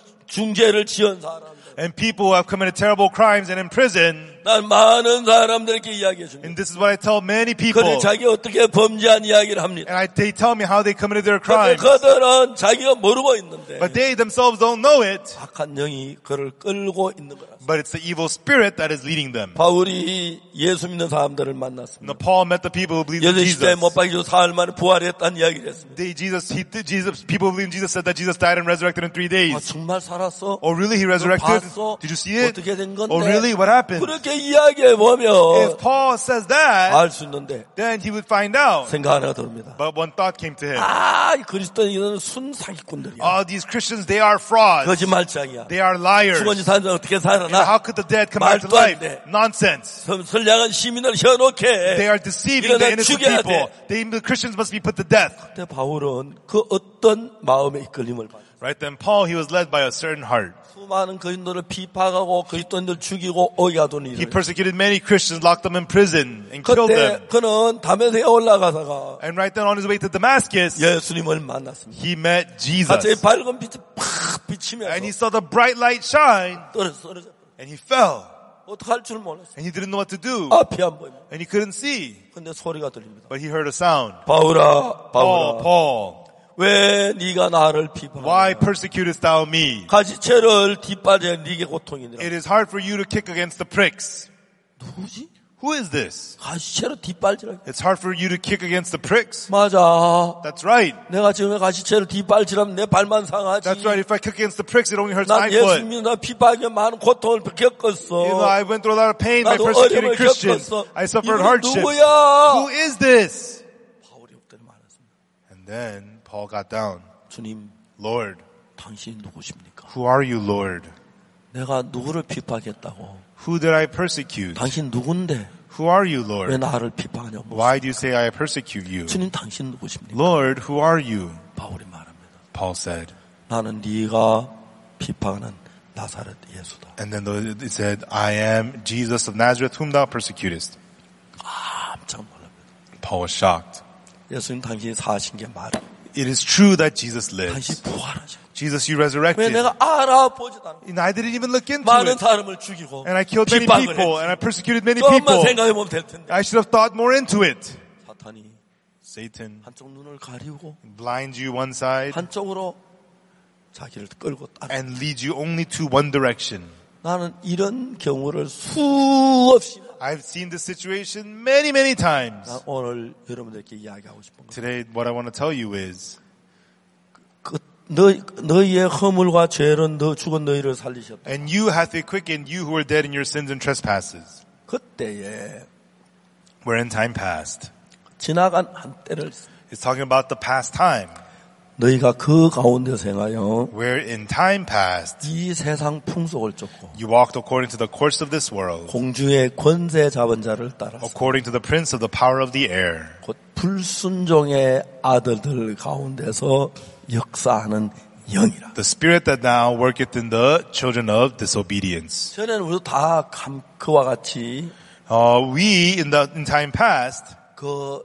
중죄를 지은 사람들. And people who have committed terrible crimes and in prison. 난 많은 사람들에게 이야기해 줍니다. And this is what I tell many people. 그들이 자기 어떻게 범죄한 이야기를 합니다. And I, they tell me how they committed their 그런데 crimes. 그들은 자기가 모르고 있는데 But they themselves don't know it. 악한 영이 그를 끌고 있는 거라. But it's the evil spirit that is leading them. 바울이 예수 믿는 사람들을 Now 만났습니다. Paul met the people who believed in 여덟 시대에 Jesus. 못 박히고 사흘 만에 부활했다는 이야기를 했습니다. They, Jesus, he, Jesus, people who believe in Jesus said that Jesus died and resurrected in three 아, days. 정말 살았어? Oh, really? He resurrected? 봤어? Did you see it? 어떻게 된 건데? Oh, really? What happened? 그렇게 이야기해 보면 If Paul says that, 알 수 있는데 then he would find out. 생각 하나 듭니다. But one thought came to him. 아, 이 그리스도인은 순사기꾼들이야. Oh, these Christians, they are frauds. 거짓말장이야. They are liars. 죽은 지 사는 사람 어떻게 살아나? How could the dead come back to 말도 안 life? 돼. Nonsense. 선- 선량한 시민을 혀놓게. They are deceiving the 이러다 innocent 죽여야 people. 돼. They, the Christians must be put to death. 그때 바울은 그 어떤 마음의 이끌림을 받았어요. Right then, Paul, he was led by a certain heart. 수많은 그리스도인들을 비파하고 그리스도인들 죽이고 어이가 하던 He 일을. persecuted many Christians, locked them in prison, and killed 그때 them. 그는 다메섹에 올라가다가 And right then, on his way to Damascus, 예수님을 만났습니다. he met 갑자기 Jesus. 밝은 빛이 팍 비치면서 And he saw the bright light shine, 떨어져 떨어져. and he fell. 어떡할 줄 몰랐어요. And he didn't know what to do. 앞이 안 보입니다. And he couldn't see. 근데 소리가 들립니다. But he heard a sound. 바울아, Paul, 바울아, Paul, 왜 네가 나를 why 비판하냐? persecutest thou me? 가지채를 뒷바지에 네게 고통이니라. It is hard for you to kick against the pricks. 누구지? Who is this? 가시채로 뒷발질하게. It's hard for you to kick against the pricks. 맞아. That's right. 내가 지금 가시채로 뒷발질하면 내 발만 상하지. That's right. If I kick against the pricks, it only hurts my 난 예수 foot. 믿는 나 비방에 많은 고통을 겪었어. You know, I went through a lot of pain by 나도 persecuting 어려움을 Christians. 겪었어. I suffered 이분은 hardships. 누구야? Who is this? 바울이 엎드려 말했습니다. And then Paul got down. 주님, Lord, 당신이 누구십니까? who are you, Lord? 내가 누구를 비판했다고? Who did I persecute? 당신 누군데 Who are you, 왜 Lord? 나를 비판하냐고? Why do you say I persecute you? 주님 당신 누구십니까? Lord, who are you? 바울이 말합니다. Paul said. 나는 네가 비판하는 나사렛 예수다. And then it said, I am Jesus of Nazareth, whom thou persecutest. 깜짝 놀랍니다. Paul was shocked. 예수님 당신이 사신 게 말이야. It is true that Jesus lives. 당신이 부활하죠. Jesus, you 왜 resurrected. 내가 알아보지도 않아. And I didn't even look into 많은 it. 사람을 죽이고 And I killed many 비방을 people. 했지. And I persecuted many 좀만 people. 생각해보면 될 텐데. I should have thought more into it. 사탄이 Satan 한쪽 눈을 가리우고 blinds you one side. 한쪽으로 자기를 끌고 따라. and lead you only to one direction. 나는 이런 경우를 수없이 I've seen this situation many, many times. 나 오늘 여러분들께 이야기하고 싶은 거. Today, what I want to tell you is 그 너 너희의 허물과 죄는 너 죽은 너희를 살리셨다. and you hath he quickened you who were dead in your sins and trespasses. 그때에 Where in time past. 지나간 한때를 It's talking about the past time. 너희가 그 가운데서 행하여 Where in time past 이 세상 풍속을 쫓고 you walked according to the course of this world, 공주의 권세 잡은 자를 따라서 according to the prince of the power of the air, 곧 불순종의 아들들 가운데서 역사하는 영이라. the spirit that now worketh in the children of disobedience. 전에는 우리도 다 감, 그와 같이 Uh, we in the in time past, 그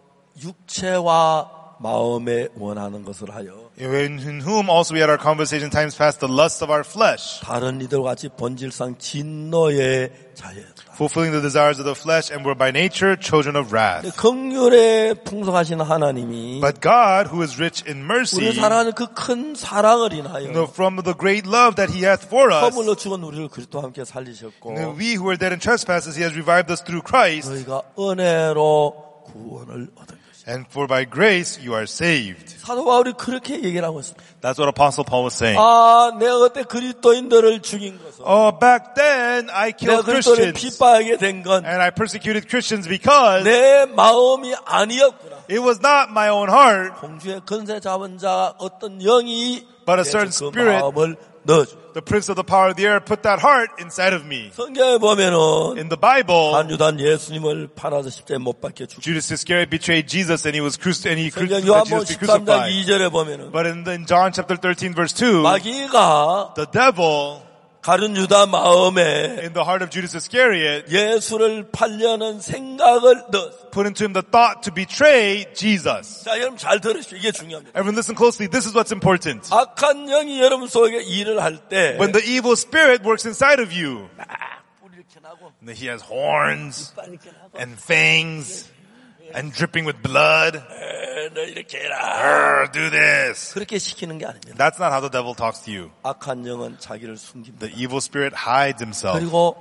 육체와 마음에 원하는 것을 하여 in, in whom also we had our conversation times past, the lust of our flesh, 다른 이들 같이 본질상 진노의 자였다. fulfilling the desires of the flesh, and were by nature children of wrath. 긍휼에 풍성하신 하나님이 But God, who is rich in 우리를 mercy, 사랑하는 그 큰 사랑을 you 인하여 know, from the great love that He hath for us, 허물로 죽은 우리를 그리스도와 함께 살리셨고 you know, we who are dead in trespasses, He has revived us through Christ, 너희가 은혜로 구원을 얻은 것이다. and for by grace you are saved. 사도 바울이 그렇게 얘기를 하고 있습니다. That's what Apostle Paul was saying. 아, 내가 그때 그리스도인들을 죽인 것은 Oh, back then I 내가 killed 그리스도를 Christians, 핍박하게 된 건 and I persecuted Christians because 내 마음이 아니었구나. it was not my own heart, 공주의 건세 잡은 자 어떤 영이 but a certain 그 spirit, 마음을 넣어줘. the prince of the power of the air, put that heart inside of me. 성경에 보면은 In the Bible, 한유단 예수님을 팔아서 십자가에 못 박혀 죽. Judas Iscariot betrayed Jesus, and he was crucified, and he 성경 crucified, 요한복음 Jesus be 십삼 장 crucified. 이 절에 보면은 But in, the, in John chapter thirteen verse two, 마귀가 the devil 가룟 유다 마음에 in the heart of Judas Iscariot 예수를 팔려는 생각을 넣었어. put into him the thought to betray Jesus. 자, 여러분 잘 들으십시오. 이게 중요합니다. Everyone listen closely. This is what's important. 악한 영이 여러분 속에 일을 할 때 When the evil spirit works inside of you, 뿔 이렇게 나고 and he has horns 빨 이렇게 나고 and fangs and dripping with blood. 에, 너 이렇게 해라. Arr, do this. 그렇게 시키는 게 아닙니다. That's not how the devil talks to you. 악한 영은 자기를 숨깁니다. The evil spirit hides himself 그리고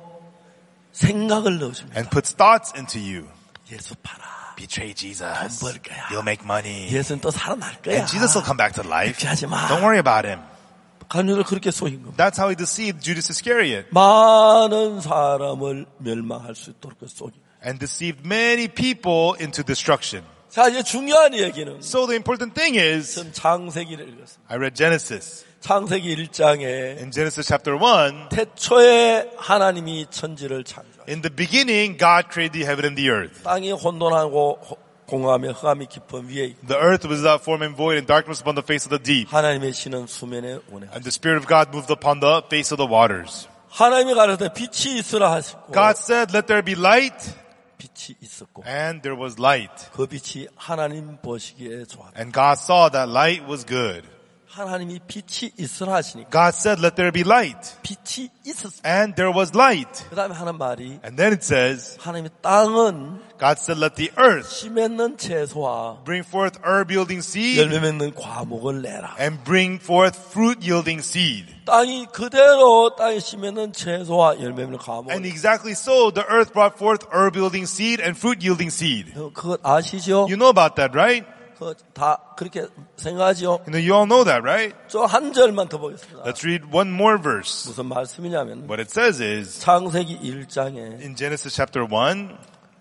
생각을 넣어줍니다. and puts thoughts into you. 예수 팔아. Betray Jesus. 돈 벌 거야. You'll make money. 예수는 또 살아날 거야. And Jesus will come back to life. 그렇게 하지 마. Don't worry about him. 간유를 그렇게 속인 겁니다. That's how he deceived Judas Iscariot 많은 사람을 멸망할 수 있도록 그 속인. and deceived many people into destruction. 자, 이제 중요한 얘기는 So the important thing is, 전 창세기를 읽었습니다. I read Genesis. 창세기 일 장에 In Genesis chapter one, 태초에 하나님이 천지를 창조하셨습니다. in the beginning, God created the heaven and the earth. 땅이 혼돈하고 호- 공허하며 흑암이 깊은 위에 있고 The earth was without form and void, and darkness upon the face of the deep. 하나님의 신은 수면에 운행하셨습니다. And the Spirit of God moved upon the face of the waters. 하나님이 가르쳐 빛이 있으라 하시고 God said, let there be light, 빛이 있었고 and there was light. 그 빛이 하나님 보시기에 좋았다. And God saw that light was good. 하나님이 빛이 있으라 하시니까 God said, let there be light, 빛이 있었습니다. and there was light. 그 다음에 하는 말이 And then it says, 하나님이 땅은 God said, let the earth 씨 맺는 채소와 bring forth herb-yielding seed, 열매 맺는 과목을 내라. and bring forth fruit-yielding seed. 땅이 그대로 땅에 씨 맺는 채소와 열매 맺는 과목을 And exactly so, the earth brought forth herb-yielding seed and fruit-yielding seed. 그거 아시죠? You know about that, right? 그거 다 그렇게 생각하죠? You know, you all know that, right? 저 한 절만 더 보겠습니다. Let's read one more verse. 무슨 말씀이냐면 What it says is, 창세기 일 장에 in Genesis chapter one,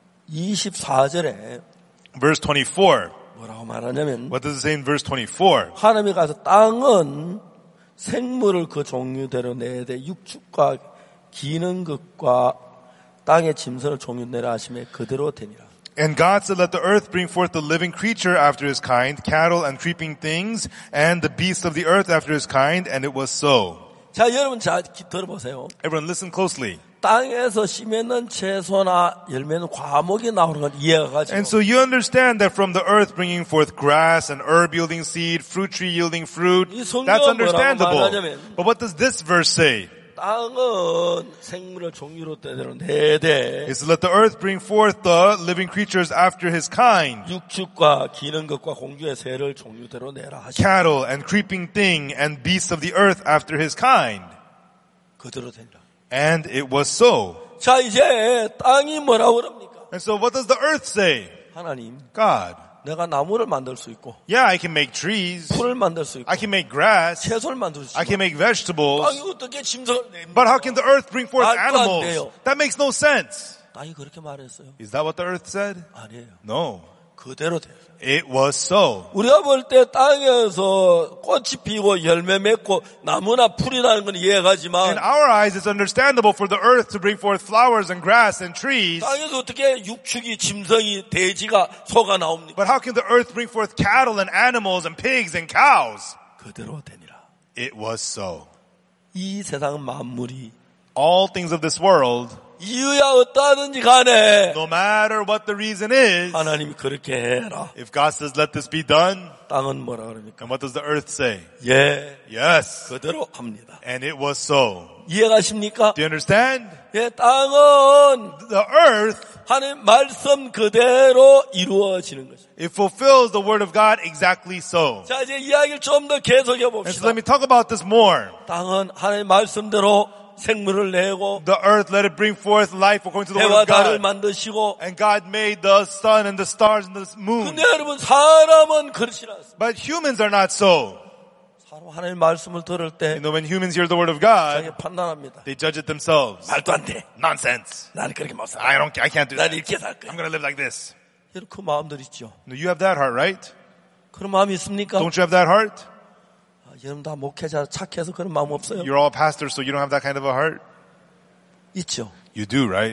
이십사 절에 verse twenty-four. 뭐라고 말하냐면 What does it say in verse twenty-four? 하나님이 가서 땅은 생물을 그 종류대로 내야 돼 육축과 기는 것과 땅의 짐승을 종류 내라 하시며 그대로 되니라. And God said, let the earth bring forth the living creature after his kind, cattle and creeping things, and the beasts of the earth after his kind, and it was so. 자, 여러분 잘 들어보세요. Everyone listen closely. 땅에서 씨 맺는 채소나 열매는 과목이 나오는 건 이해가 가지고 And so you understand that from the earth bringing forth grass and herb yielding seed, fruit tree yielding fruit, 이 성경은 that's 뭐라고 understandable. 말하냐면 But what does this verse say? 땅은 생물을 종류로 대대로 내되 is to let the earth bring forth the living creatures after his kind, 육축과 기는 것과 공중의 새를 종류대로 내라 하시고 cattle and creeping thing and beasts of the earth after his kind. 그대로 된다. And it was so. 자, 이제 땅이 뭐라고 그럽니까? And so what does the earth say? 하나님, God. 내가 나무를 만들 수 있고 Yeah, I can make trees. 풀을 만들 수 있고 I can make grass. 채소를 만들 수 I can 있고 make vegetables. 땅이 어떻게 짐승을 냅니까? But how can the earth bring forth 말도 안 animals? 돼요. That makes no sense. 땅이 그렇게 말했어요? Is that what the earth said? 아니에요. No. 그대로 돼요. It was so. 우리가 볼 때 땅에서 꽃이 피고 열매 맺고 나무나 풀이 나는 건 In 이해가지만 our eyes, it's understandable for the earth to bring forth flowers and grass and trees. 땅에서 어떻게 육축이 짐승이 돼지가 소가 나옵니까? But how can the earth bring forth cattle and animals and pigs and cows? 그대로 되니라. It was so. 이 세상 만물이 All things of this world, 이유야 어떠하든지 간에 no matter what the reason is, 하나님이 그렇게 해라. if God says let this be done, 땅은 뭐라 그럽니까? and what does the earth say? 예, Yes. 그대로 합니다. And it was so. 이해가십니까? Do you understand? 예, 땅은 The earth, 하나님 말씀 그대로 이루어지는 거죠. it fulfills the word of God exactly so. 자, 이제 이야기를 좀 더 계속해 And so 봅시다. let me talk about this more. 땅은 하나님 말씀대로 생물을 내고 The earth, let it bring forth life according to the word 해와 of God. 달을 만드시고 And God made the sun and the stars and the moon. 근데 여러분 사람은 그렇지 않습니다. But humans are not so. 사람 하나님 말씀을 들을 때 You know, when humans hear the word of God, 자기 판단합니다. they judge it themselves. 말도 안 돼. Nonsense. 나는 그렇게 못 살아. I don't, I can't do 난 that. 이렇게 살 거야. I'm going to live like this. 여러분 그 마음들 있죠. No, you have that heart, right? 그런 마음이 있습니까? Don't you have that heart? 아, 여러분 다 목회자 착해서 그런 마음 없어요? You're all pastors, so you don't have that kind of a heart? 있죠. You do, right?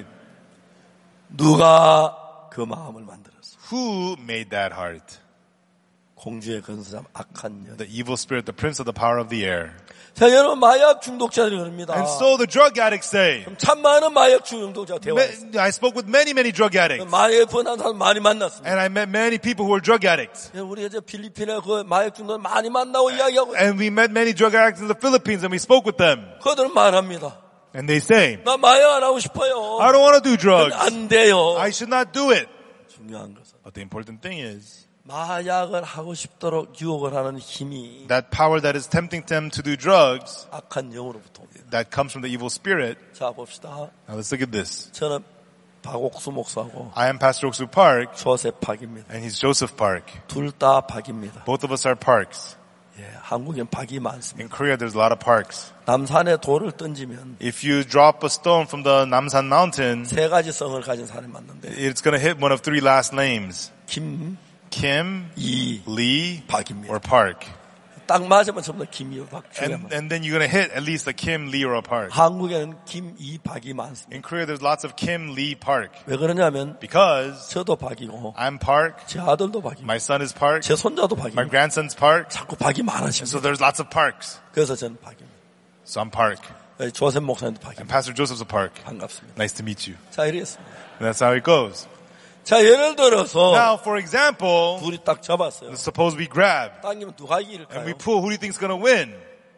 누가 그 마음을 만들었어? Who made that heart? 공주의 근사람 악한 년. The evil spirit, the prince of the power of the air. 자, 여러분 마약 중독자들이 그럽니다. And so the drug addicts say, 참 많은 마약 중독자 대화했어요. I spoke with many, many drug addicts. 마약에 번한 사람 많이 만났습니다. And I met many people who were drug addicts. 우리 이제 필리핀에 그 마약 중독 많이 만나고 이야기하고 And we met many drug addicts in the Philippines and we spoke with them. 그들은 말합니다. And they say, 나 마약 안 하고 싶어요. I don't want to do drugs. 안 돼요. I should not do it. 중요한 것은 But the important thing is 마약을 하고 싶도록 유혹을 하는 힘이 that power that is tempting them to do drugs, 악한 영으로부터 옵니다. that comes from the evil spirit. 자, 봅시다. Now let's look at this. 저는 박옥수 목사하고 I am Pastor Oksu Park 조셉 박입니다. and he's Joseph Park. 둘 다 박입니다. Both of us are parks. 예, 한국엔 박이 많습니다. In Korea there's a lot of parks. 남산에 돌을 던지면 If you drop a stone from the Namsan mountain, 세 가지 성을 가진 사람이 맞는데 it's going to hit one of three last names. 김, Kim, 이, Lee, 박입니다. or Park. 딱 맞으면 전부 다 김이 박 중에 And, and then you're going to hit at least a Kim, Lee, or a Park. 한국에는 김, 이, 박이 많습니다. In Korea there's lots of Kim, Lee, Park. 왜 그러냐면 Because 저도 박이고 I'm Park, 제 아들도 박이고 my son is Park, 제 손자도 my 박이고 grandson's Park. 자꾸 박이 And 많아집니다. so there's lots of parks. 그래서 저는 박입니다. So I'm Park. 조셉 목사님도 And 박입니다. Pastor Joseph's a Park. 반갑습니다. Nice to meet you. 자, 이랬습니다. And that's how it goes. 자, 예를 들어서 Now, for example, 둘이 딱 잡았어요. suppose we grab 당기면 누가 and we 이길까요? pull. Who do you think's going to win?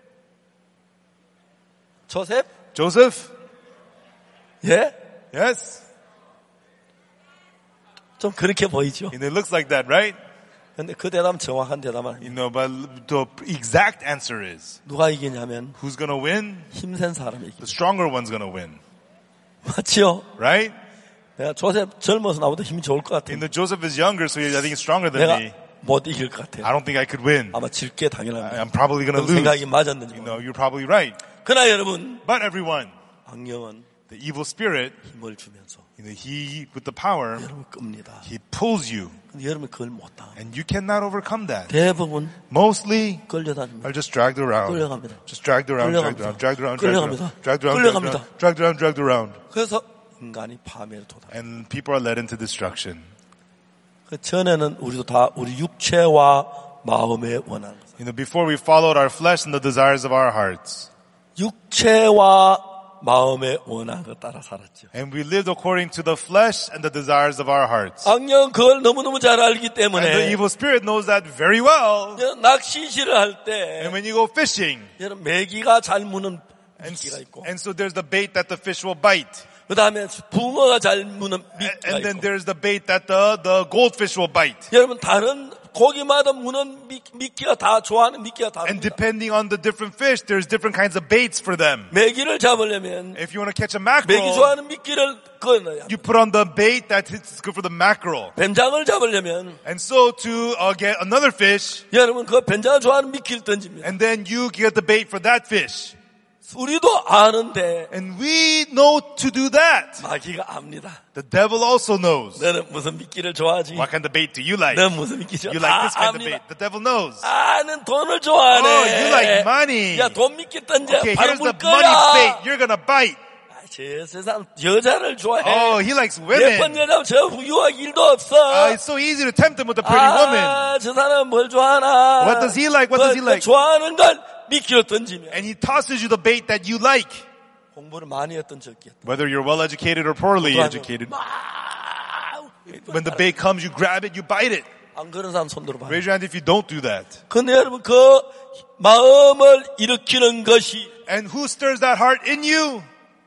조셉? Joseph? 예? Yes? 좀 그렇게 보이죠? And it looks like that, right? 근데 그 대답은 정확한 대답은 아닙니다. You know, but the exact answer is, 누가 이기냐면 who's going to win? 힘센 사람이 The 이깁니다. stronger one's going to win. 맞죠? Right? 내가 조셉 젊어서 나보다 힘이 좋을 것 And 같은데 the Joseph is younger, so I think he's stronger than 내가 me. 못 이길 것 같아요. I don't think I could win. 아마 질게 당연합니다. I'm probably going to 그런 생각이 lose. 맞았는지 You 모르겠어요. know, you're probably right. 그러나 여러분, But everyone, 악령은 the evil spirit, 힘을 주면서 you know, he, with the power, 여러분 끕니다. he pulls you. 근데 여러분 그걸 못다. And you cannot overcome that. 대부분 Mostly 끌려다닙니다. are just dragged around. 끌려갑니다. Just dragged around, dragged around, dragged around, dragged around, dragged around, dragged around, dragged around, dragged around. 그래서 인간이 파멸에 도달. And people are led into destruction. 그 전에는 우리도 다 우리 육체와 마음에 원하는 것. You know, before we followed our flesh and the desires of our hearts. 육체와 마음에 원하는 것 따라 살았죠. And we lived according to the flesh and the desires of our hearts. 악령 그걸 너무너무 잘 알기 And the 때문에 evil spirit knows that very well. 낚시질을 할 때 And when you go fishing, 여러분 메기가 잘 무는 미끼가 있고, And so there's the bait that the fish will bite. 그 다음에 붕어가 잘 무는 미끼가 And then 있고. there's the bait that the, the goldfish will bite. 여러분 다른 고기마다 무는 미, 미끼가 다 좋아하는 미끼가 And 다릅니다. depending on the different fish, there's different kinds of baits for them. 메기를 잡으려면 If you want to catch a 메기 mackerel, 좋아하는 미끼를 그어넣어야 you put on the bait that is good for the mackerel. 뱀장을 잡으려면 And so to uh, get another fish, 여러분 그 뱀장을 좋아하는 미끼를 던집니다. and then you get the bait for that fish. 우리도 아는데 And we know to do that. 마귀가 압니다. The devil also knows. 너는 무슨 미끼를 좋아하지? What kind of bait do you like? 너는 무슨 미끼 좋아? You like this kind of 압니다. bait. The devil knows. 아는 돈을 좋아하네. Oh, you like money. 야, 돈 미끼 던져. Okay, 바로 here's the 물 money 끓여. bait. You're gonna bite. 아, 저 세상 여자를 좋아해. Oh, he likes 예쁜 women. 여자면 저 후유할 일도 없어. Uh, it's so easy to tempt him with a pretty woman. 아, 저 사람은 뭘 좋아하나? What does he like? What does he 그, like? 그 좋아하는 걸 미끼로 던지면 And he tosses you the bait that you like. 공부를 많이 했던 적이었다. Whether you're well educated or poorly educated. When the bait comes, you grab it, you bite it. 안 그런 사람 손들어 봐. Raise your hand if you don't do that. 근데 여러분 그 마음을 일으키는 것이 And who stirs that heart in you?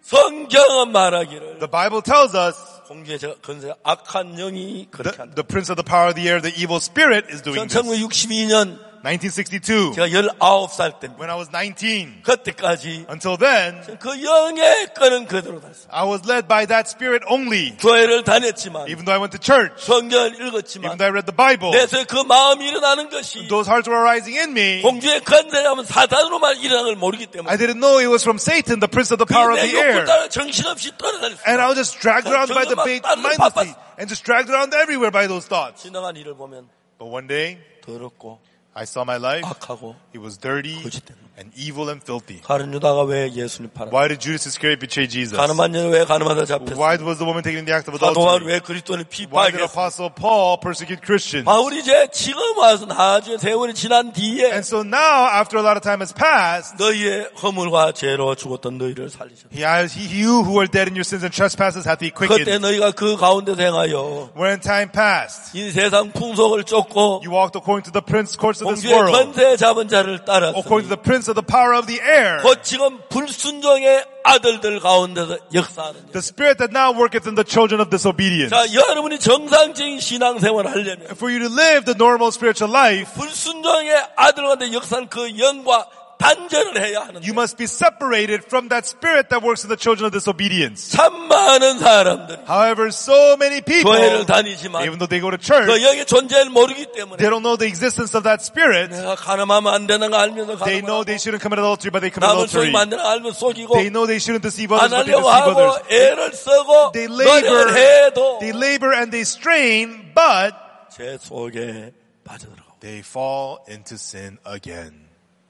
성경은 말하기를 The Bible tells us 공주의 저 건세 악한 영이 그렇게 the, 한다. the prince of the power of the air, the evil spirit is doing this. 천구백육십이 년 nineteen sixty-two, 제가 열아홉 살 때입니다. when I was nineteen. 그때까지 Until then, 그 영의 끈은 그대로 다녔어요. I was led by that spirit only. 교회를 다녔지만 Even though I went to church, 성경을 even 읽었지만 though I read the Bible, 내서 그 마음이 일어나는 것이 those hearts were arising in me. 공주의 건세하면 사단으로만 일어나는 걸 모르기 때문에 I didn't know it was from Satan, the prince of the power of 내 the 욕구 air. 따라 정신없이 떠나다녔어요. And I was just dragged around by the bait mindlessly and just dragged around everywhere by those thoughts. 지나간 일을 보면 But one day, 더럽고 I saw my life. 악하고 It was dirty 거짓된 and evil and filthy. 가룟 유다가 왜 예수님 팔았나? Why did Judas Iscariot betray Jesus? 가늠한 여자 왜 가늠하다 잡혔어? Why was the woman taken in the act of 사도 바울 adultery? 왜 그리스도를 Why did 비파했어? Apostle Paul persecute Christians? 바울이 이제 지금 와서 나중에 세월이 지난 뒤에 And so now, after a lot of time has passed, 너희의 허물과 죄로 죽었던 너희를 살리셨다. he has, he, you who are dead in your sins and trespasses hath he 그때 quickened. 너희가 그 가운데서 행하여 When time passed, 이 세상 풍속을 쫓고 you walked according to the prince course of this 공주의 world, 권세 잡은 자를 따랐으니 according to the prince of the power of the air, 곧 지금 불순종의 아들들 가운데서 역사하는 자. the spirit that now worketh in the children of disobedience. 자, 여러분이 정상적인 신앙생활을 하려면 And for you to live the normal spiritual life, 불순종의 아들 가운데 역사하는 그 영과 단절을 해야 하는데 you must be separated from that spirit that works in the children of disobedience. 참 많은 사람들이 However, so many people, 교회를 다니지만 even though they go to church, 그 영의 존재를 모르기 때문에 they don't know the existence of that spirit. 내가 가늠하면 안 되는 거 알면서 They know 가늠하고 they shouldn't commit adultery, but they commit 남을 adultery. 속이면 안 되는 거 알면서 속이고 They know they shouldn't deceive 안 others, but they 하려고 deceive 하고 others. 애를 쓰고 They 노력을 labor, 해도 they labor and they strain, but 제 속에 빠져들어가고. they fall into sin again.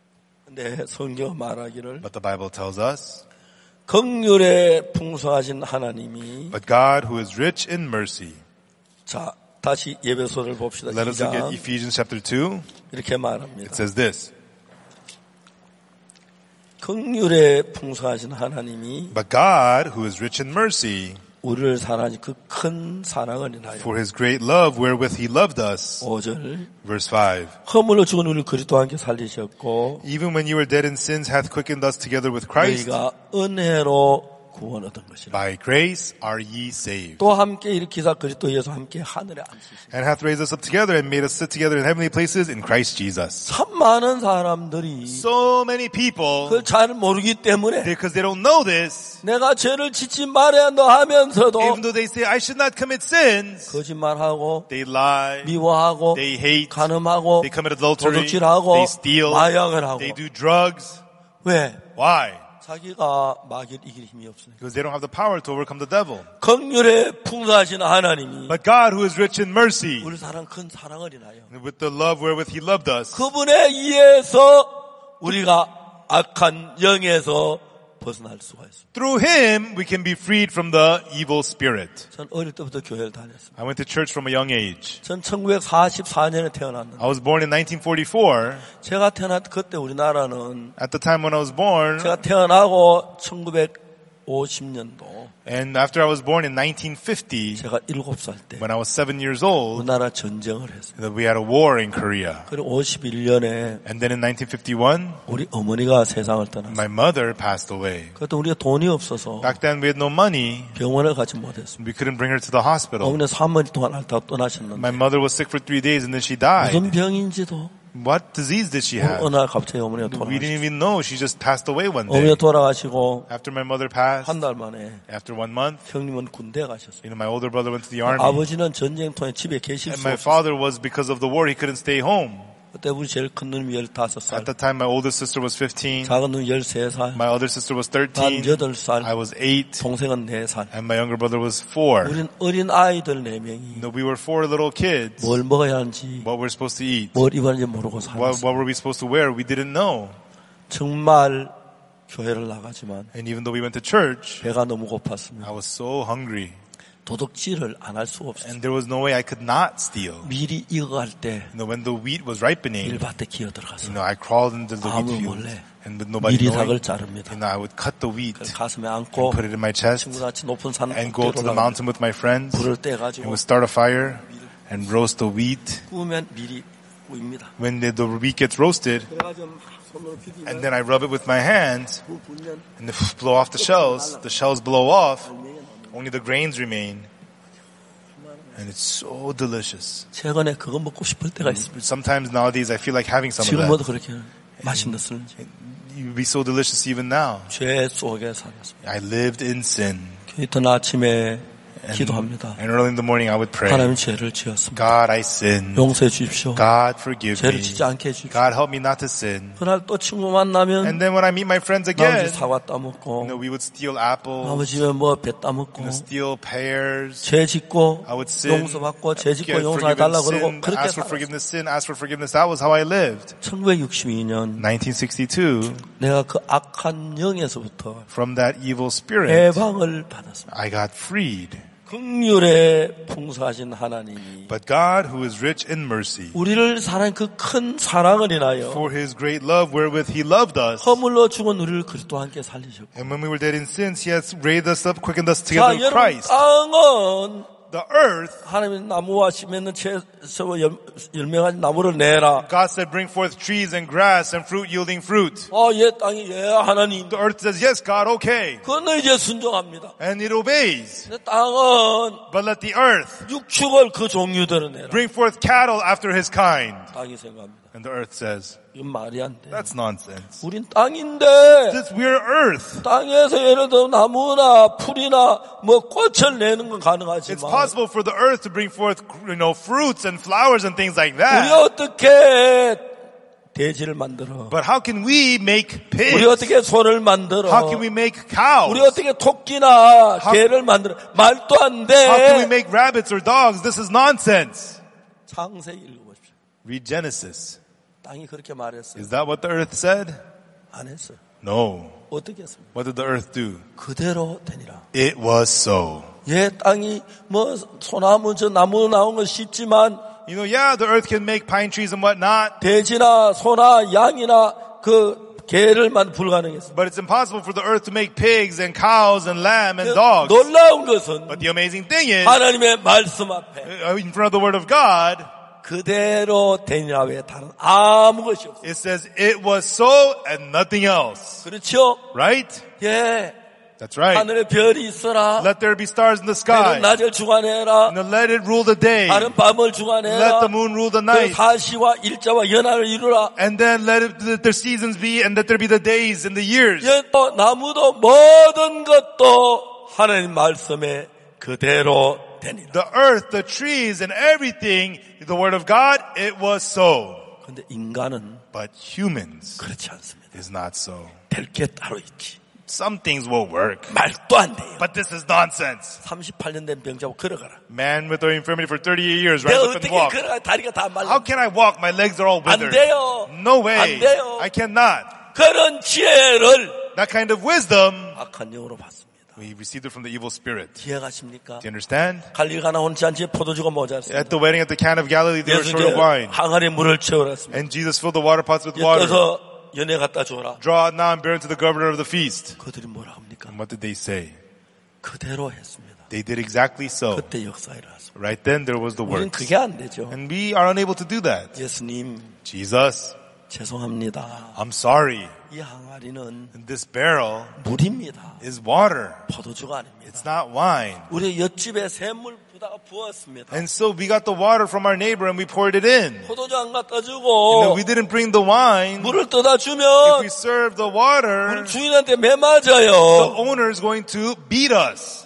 근데 성경 말하기를 But the Bible tells us, 긍휼에 풍성하신 하나님이 but God who is rich in mercy. 자 다시 예배소를 봅시다. Let us look at 이 장 Ephesians chapter two. 이렇게 말합니다. It says this, 긍휼에 풍성하신 하나님이 but God who is rich in mercy, 우리를 사랑하신 그 큰 사랑을 인하여 for his great love wherewith he loved us. 오 절 Verse five, 허물로 죽은 우리를 그리스도와 함께 살리셨고 even when you were dead in sins hath quickened us together with Christ. 너희가 은혜로 구원 얻은 것이라. By grace are ye saved. 또 함께 일으키사 그리스도 예수 함께 하늘에 앉히시고 And hath raised us up together and made us sit together in heavenly places in Christ Jesus. 참 많은 사람들이 So many people, 그걸 잘 모르기 때문에 because they don't know this, 내가 죄를 짓지 말아야 한다 하면서도 even though they say, I should not commit sins, 거짓말하고 they lie, 미워하고 they hate, 간음하고 they commit adultery, 도둑질하고 they steal, 마약을 하고 they do drugs. 왜? Why? 자기가 마귀를 이길 힘이 없으니까. Because they don't have the power to overcome the devil. 긍휼에 풍성하신 하나님이 But God who is rich in mercy, 우리 사랑 큰 사랑을 인하여 with the love wherewith he loved us, 그분에 의해서 우리가 악한 영에서 벗어날 수가 있습니다. through him we can be freed from the evil spirit. 전 어릴 때부터 교회를 다녔습니다. I went to church from a young age. 전 천구백사십사 년에 태어났는데 I was born in nineteen forty-four. 제가 태어났 그때 우리나라는 At the time when I was born, 제가 태어나고 천구백 오십 년도 And after I was born in nineteen fifty, 제가 일곱 살 때 when I was seven years old, 우리나라 전쟁을 했어요. we had a war in Korea. 그리고 오십일 년에 And then in nineteen fifty-one, 우리 어머니가 세상을 떠났어요. my mother passed away. 그때 우리가 돈이 없어서 Back then we had no money. 병원을 가지 못했습니다. We couldn't bring her to the hospital. 어머니 삼 일 동안 앓다가 떠나셨는데 My mother was sick for three days and then she died. 무슨 병인지도 What disease did she have? 어느 날 갑자기 어머니가 We didn't 돌아가셨어요. even know. She just passed away one day. 어머니가 돌아가시고 After my mother passed, 한 달 만에 after one month, 형님은 군대 가셨어요. you know, my older brother went to the army. 아버지는 전쟁통에 집에 계실 And 수 my 없었어요. father was, because of the war, he couldn't stay home. 그때 우리 제일 큰 누님이 열다섯 살, At the time, my oldest sister was fifteen. 작은 누님 열세 살, My other sister was 난 thirteen. 여덟 살, I was eight. 동생은 네 살. And my younger brother was four. 우린 어린 아이들 네 명이 No, we were four little kids. 뭘 먹어야 하는지 What we're supposed to eat. 뭘 입어야 하는지 모르고 What, 살았어요. what were we supposed to wear? We didn't know. 정말 교회를 나가지만 And even though we went to church, 배가 너무 고팠습니다. I was so hungry. 도둑질을 안 할 수가 없어요. And there was no way I could not steal. 밀이 익어갈 때 You know, when the wheat was ripening, 밀밭에 기어 you 들어가서 know, I crawled into the wheat 아무 field. 몰래 And with nobody 미리닭을 knowing, 자릅니다. you know, I would cut the wheat, 그걸 가슴에 안고 put it in my chest, 친구같이 높은 산 and go to the 꼭대기로 mountain with my friends, 불을 and 떼가지고 would start a fire, and roast the wheat. 구우면 밀이 구입니다. When the, the wheat gets roasted, 그래가지고 손으로 비비면 and then I rub it with my hands, 구 불면 and blow off the shells, the shells blow off, only the grains remain. And it's so delicious. 최근에 그거 먹고 싶을 때가 있습니다. Sometimes nowadays I feel like having some of 지금도 that. 그렇게 맛있었는지 It would be so delicious even now. 죄 속에 살았습니다. I lived in sin. 이튿날 아침에 기도합니다. And early in the morning I would pray. 하나님 죄를 지었습니다. God, I sinned. 용서해 주십시오. God, forgive 죄를 me. 짓지 않게 해주십시오. God, help me not to sin. 그날 또 친구 만나면 And then when I meet my friends 아버지 again, 사과 you 따먹고 know, we would steal apples, 아버지 집에 뭐 배 따먹고 you know, steal pears. 죄 짓고 I would sin, 용서받고 죄 짓고 get 용서해 forgiven 달라고 그러고 sin, 그렇게 ask for 살았어요. forgiveness, sin, ask for forgiveness. That was how I lived. 천구백육십이 년 nineteen sixty-two, 내가 그 악한 영에서부터 from that evil spirit, 해방을 받았습니다. I got freed. 긍휼에 풍성하신 하나님이 But God, who is rich in mercy, 우리를 사랑한 그 큰 사랑을 인하여 for His great love wherewith He loved us, 허물로 죽은 우리를 그리스도와 함께 살리셨고 and when we were dead in sins, He has raised us up, quickened us together 자, with 여러분 Christ. 땅은 The earth, 하나님이 나무와 심에는 채소 열매가지 나무를 내라. God said, bring forth trees and grass and fruit yielding fruit. 어, 예 땅이 예 하나님. The earth says, yes, God, okay. 그건 이제 순종합니다. And it obeys. 근데 땅은 But let the earth 육축을 그 종류대로 내라. bring forth cattle after his kind. 땅이 생각합니다. And the earth says, 이건 말이 안 돼. that's nonsense. 우린 땅인데 This, we're earth. 땅에서 예를 들어 나무나 풀이나 뭐 꽃을 내는 건 It's 가능하지만 possible for the earth to bring forth, you know, fruits and flowers and things like 우리 that. 어떻게 돼지를 만들어? But how can we make 우리 pigs? 어떻게 소를 만들어? How can we make cows? 우리 어떻게 토끼나 How- 개를 만들어? 말도 안 How can we 돼. make rabbits or dogs? This is nonsense. 창세기 읽어보십시오. Read Genesis. 땅이 그렇게 말했어요. Is that what the earth said? 안 했어요. No. 어떻게 했습니까? What did the earth do? 그대로 되니라. It was so. 예, 땅이 뭐 소나무 저 나무 나온 건 쉽지만 You know, yeah, the earth can make pine trees and whatnot, 돼지나 소나 양이나 그 개를 만 불가능했어요. but it's impossible for the earth to make pigs and cows and lamb and dogs. 놀라운 것은 But the amazing thing is, 하나님의 말씀 앞에 in front of the word of God, 그대로 되니라 외에 다른 아무 것이 없어요. it says it was so and nothing else. 그렇죠? Right? 예. That's right. 하늘에 별이 있어라. Let there be stars in the 해는 sky. 낮을 주관해라. And let it rule the day. 다른 밤을 Let 주관해라. the moon rule the 그 night. 사시와 일자와 연하를 이루라. And then let it, let their seasons be and let there be the days and the years. 예, 또 나무도 모든 것도 하나님 말씀에 그대로 되니라. The earth, the trees and everything, the word of God, it was so. 근데 인간은 But humans 그렇지 않습니다. is not so. 될 게 따로 있지. Some things will work, 말도 안 돼요. but this is nonsense. 삼십팔 년 된 병자고 걸어가라. Man with the infirmity for thirty-eight years, 내가 rise up and 어떻게 walk. 걸어가 다리가 다 How 말라. can I walk? My legs are all 안 withered. 돼요. No way. 안 돼요. I cannot. 그런 지혜를 That kind of wisdom, 악한 영으로 받습니다. we received it from the evil spirit. 이해가십니까? Do you understand? 갈릴가나 혼잔치에 포도주가 모자랐습니다. At the wedding at the Cana of Galilee, they were 예수 short 이제 of wine. 항아리에 물을 채워놨습니다. And Jesus filled the water pots with water. 엮어서 연애 갖다 줘라. Draw it now and bear it to the governor of the feast. 그들이 뭐라 합니까? And what did they say? 그대로 했습니다. They did exactly so. 그때 역사가 일어났습니다. Right then there was the 우리는 works. 그게 안 되죠. And we are unable to do that. 예수님 Jesus, 죄송합니다. I'm sorry. 이 항아리는 And this barrel 물입니다. is water. 포도주가 아닙니다. It's not wine. 우리 옆집에 샘물 부다가 부었습니다. And so we got the water from our neighbor and we poured it in. 포도주 안 갖다 And 주고 then we didn't bring the wine. 물을 떠다 If 주면 we serve the water, 우리 주인한테 매 the 맞아요. owner is going to beat us.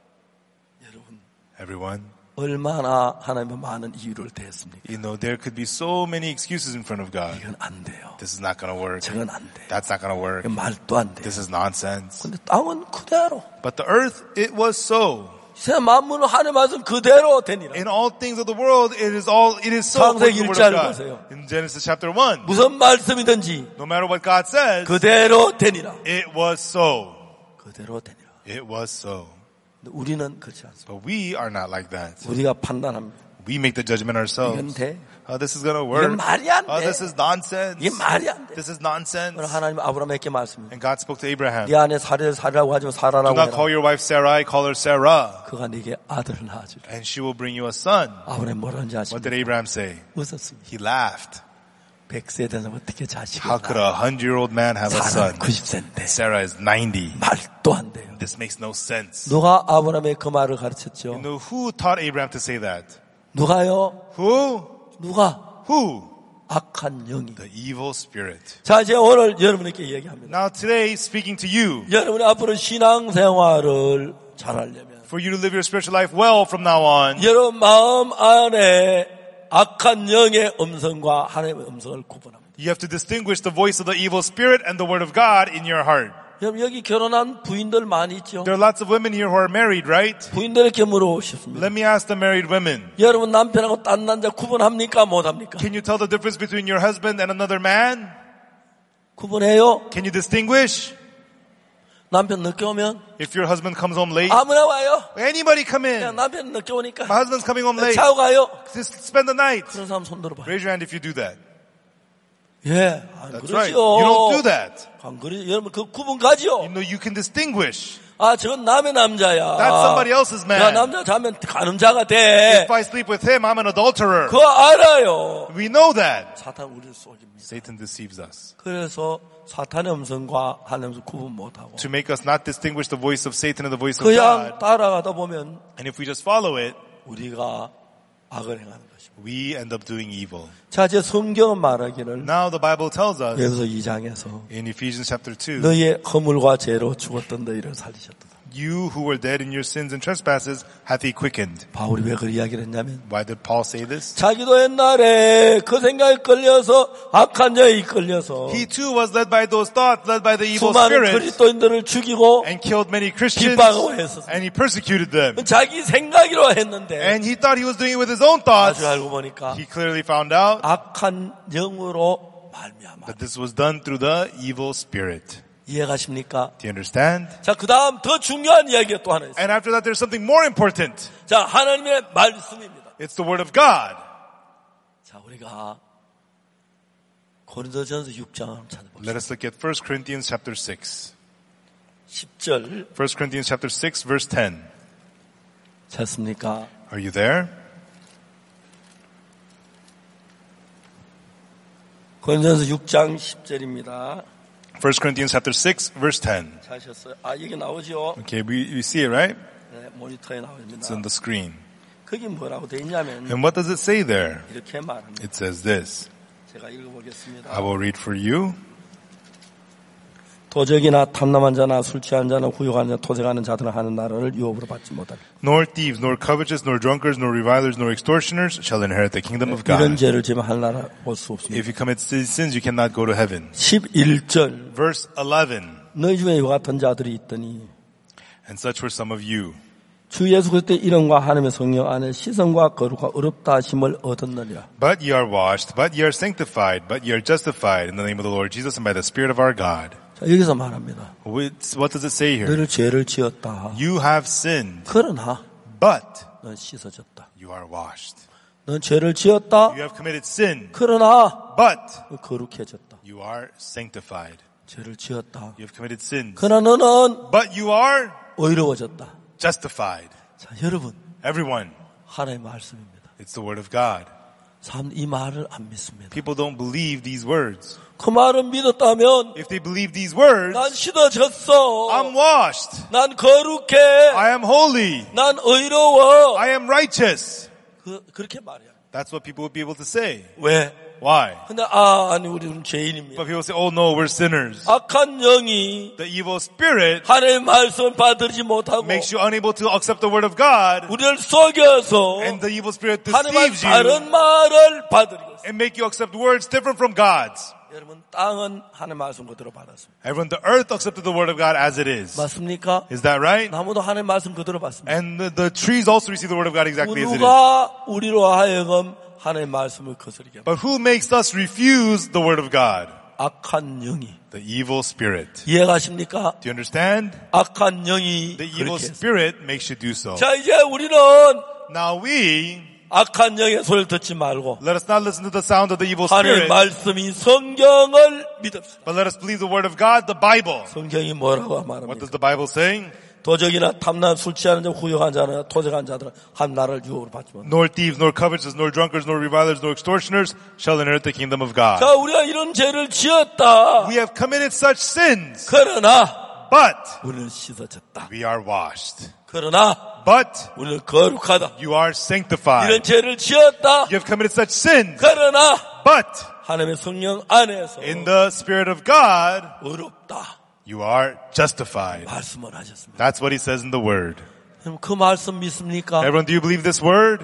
여러분 Everyone, 얼마나 하나님의 많은 이유를 대했습니까? you know, there could be so many excuses in front of God. 이건 안 돼요. This is not going to work. 저건 안 돼. That's not going to work. 이건 말도 안 돼. This is nonsense. 근데 땅은 그대로. But the earth, it was so. 새 만물은 하나님 말씀 그대로 되니라. In all things of the world, it is all, it is so. 창세기 according to the word 일 장을 of God. 보세요. In Genesis chapter one, 무슨 말씀이든지 no matter what God says, 그대로 되니라. it was so. 그대로 되니라. It was so. 근데 우리는 그렇지 않습니다. But we are not like that. 우리가 판단합니다. We make the judgment 이건 ourselves. 돼. Oh, this is going to 이건 work. 말이 안 Oh, 돼. this is nonsense. 이게 말이 안 돼. This is nonsense. 그러나 하나님 아브라함에게 말씀입니다. And God spoke to Abraham. 네 안에 사례를 사라고 하지 마. Do 사라라고 not call 해라. your wife Sarai, call her Sarah. 그가 네게 아들을 낳아주라. And she will bring you a son. 아브라함 뭐라는지 What 아십니까? did Abraham say? 웃었습니다. He laughed. 백 세 되는 어떻게 자식을 How could a hundred-year-old man have a 사람 son? 구십 세인데 Sarah is ninety. 말도 안 돼요. This makes no sense. 누가 아브라함의 그 말을 가르쳤죠? You know, who taught Abraham to say that? 누가요? Who? 누가? Who? 악한 영이. The evil spirit. 자, 이제 오늘 여러분에게 얘기합니다. Now today, speaking to you, 여러분이 앞으로 신앙생활을 잘하려면 for you to live your spiritual life well from now on, 여러분 마음 안에 악한 영의 음성과 하나님의 음성을 구분합니다. you have to distinguish the voice of the evil spirit and the word of God in your heart. 여러분 여기 결혼한 부인들 많이 있죠? There are lots of women here who are married, right? 부인들에게 물어보십니다. Let me ask the married women. 여러분 남편하고 딴 남자 구분합니까? 못합니까? Can you tell the difference between your husband and another man? 구분해요? Can you distinguish? 남편 늦게 오면 If your husband comes home late, 아무나 와요. anybody come 그냥 in. 남편 늦게 오니까 My husband's coming home late. 자고 가요. Just spend the night. 그런 사람 손 들어봐요. Raise your hand if you do that. 예, 안 That's 그러죠. right. You don't do that. 안 그러죠. 여러분 그 구분 가죠. You know, you can distinguish. 아, 저건 남의 남자야. That's somebody else's 나 man. 남자 자면 가늠자가 돼. If I sleep with him, I'm an adulterer. 그거 알아요. We know that. 사탄 우리를 속입니다. Satan deceives us. 그래서 사탄의 음성과 하나님의 음성 구분 못하고 To make us not distinguish the voice of Satan and the voice of 그냥 God. 따라가다 보면 And if we just follow it, 우리가 악을 행하는 것입니다. we end up doing evil. 자, 이제 성경은 말하기를 Now the Bible tells us 에베소 이 장에서 in Ephesians chapter two, 너희의 허물과 죄로 죽었던 너희를 살리셨다. you who were dead in your sins and trespasses hath he quickened. 바울이 왜 그 이야기를 했냐면 Why did Paul say this? 자기도 옛날에 그 생각에 끌려서 악한 자에 이끌려서 He too was led by those thoughts, led by the evil 수많은 spirits, 그리스도인들을 죽이고 and killed many Christians, 핍박하고 했었어요. and he persecuted them. 자기 생각이로 했는데 And he thought he was doing it with his own thoughts. 아주 알고 보니까 He clearly found out 악한 영으로 말미암아. that this was done through the evil spirit. 이해가십니까? Do you understand? 자, 그 다음 더 중요한 이야기가 또 하나 있어요. And after that, there's something more important. 자, 하나님의 말씀입니다. It's the word of God. 자, 우리가 고린도전서 육 장을 한번 찾아봅시다. Let us look at First Corinthians chapter six. 십 절 First Corinthians chapter six, verse ten. 찾습니까? Are you there? 고린도전서 육 장 십 절입니다. First Corinthians chapter six, verse ten. 찾으셨어요? 아, 여기 나오죠? Okay, we, we see it, right? 네, 모니터에 나옵니다. It's on the screen. 거기 뭐라고 돼 있냐면 And what does it say there? 이렇게 말합니다. It says this. 제가 읽어보겠습니다. I will read for you. 도적이나 탐남한 자나 술 취한 자나 후욕하는 자, 토색하는 자들은 하는 나라를 유업으로 받지 못하리. Nor thieves, nor covetous, nor drunkards, nor revilers, nor extortioners shall inherit the kingdom of 이런 God. 죄를 지면 할 나라 볼 수 없습니다. If you commit sins, you cannot go to heaven. 십일 절 Verse eleven. 너희 중에 이와 같은 자들이 있더니 And such were some of you. 주 예수 그리스도의 이름과 하나님의 성령 안에 시선과 거룩과 어렵다 하심을 얻었느니라. But ye are washed, but ye are sanctified, but ye are justified in the name of the Lord Jesus and by the Spirit of our God. 자, 여기서 말합니다. What does it say here? 너를 죄를 지었다. You have sinned, 그러나 but 넌 씻어졌다. you are washed. 넌 죄를 지었다. You have committed sin, 그러나 but 넌 거룩해졌다. you are sanctified. 죄를 지었다. You have committed sins. 그러나 너는 But you are 의로워졌다. justified. 자, 여러분, Everyone. 하나님의 말씀입니다. It's the word of God. 사람 이 말을 안 믿습니다. People don't believe these words. 그 말을 믿었다면 If they believe these words, 난 씻어졌어. I'm washed. 난 거룩해. I am holy. 난 의로워. I am righteous. 그, 그렇게 말해요. That's what people would be able to say. 왜? Why? 근데 아, 아니 우리는 죄인입니다. But people say, oh no, we're sinners. 악한 영이 The evil spirit 하나님의 말씀을 받들지 못하고 makes you unable to accept the word of God, 우리를 속여서 and the evil spirit 하나님의 deceives you 다른 말을 받들겠어요. and make you accept words different from God's. 여러분, 땅은 하나님의 말씀 그대로 받았습니다. Everyone, the earth accepted the word of God as it is. 맞습니까? Is that right? 나무도 하나님의 말씀 그대로 받습니다. And the, the trees also receive the word of God exactly as it is. 누가 우리로 하여금 하나님의 말씀을 거스르게 합니까? But who makes us refuse the word of God? 악한 영이. The evil spirit. 이해가십니까? Do you understand? 악한 영이 The evil 그렇게 했어요. spirit makes you do so. 자, 이제 우리는 Now we, 악한 영의 소리를 듣지 말고 let us not listen to the sound of the evil 하나님의 spirit, 말씀이 성경을 믿읍시다. but let us believe the word of God, the Bible. 성경이 뭐라고 What 말합니까? does the Bible say? 도적이나 탐난 술 취하는 자 후욕한 자나 토적한 자들은 한 나라를 유혹으로 받지 못한다. Nor thieves, nor covetous, nor drunkards, nor revilers, nor extortioners shall inherit the kingdom of God. 자, 우리가 이런 죄를 지었다. We have committed such sins, 그러나 but 우리는 씻어졌다. we are washed. 그러나 But 우리는 거룩하다. you are sanctified. 이런 죄를 지었다. You have committed such sins, 그러나 but 하나님의 성령 안에서 in the Spirit of God, 의롭다. you are justified. 말씀을 하셨습니다. That's what he says in the word. 그럼 그 말씀 믿습니까? Everyone, do you believe this word?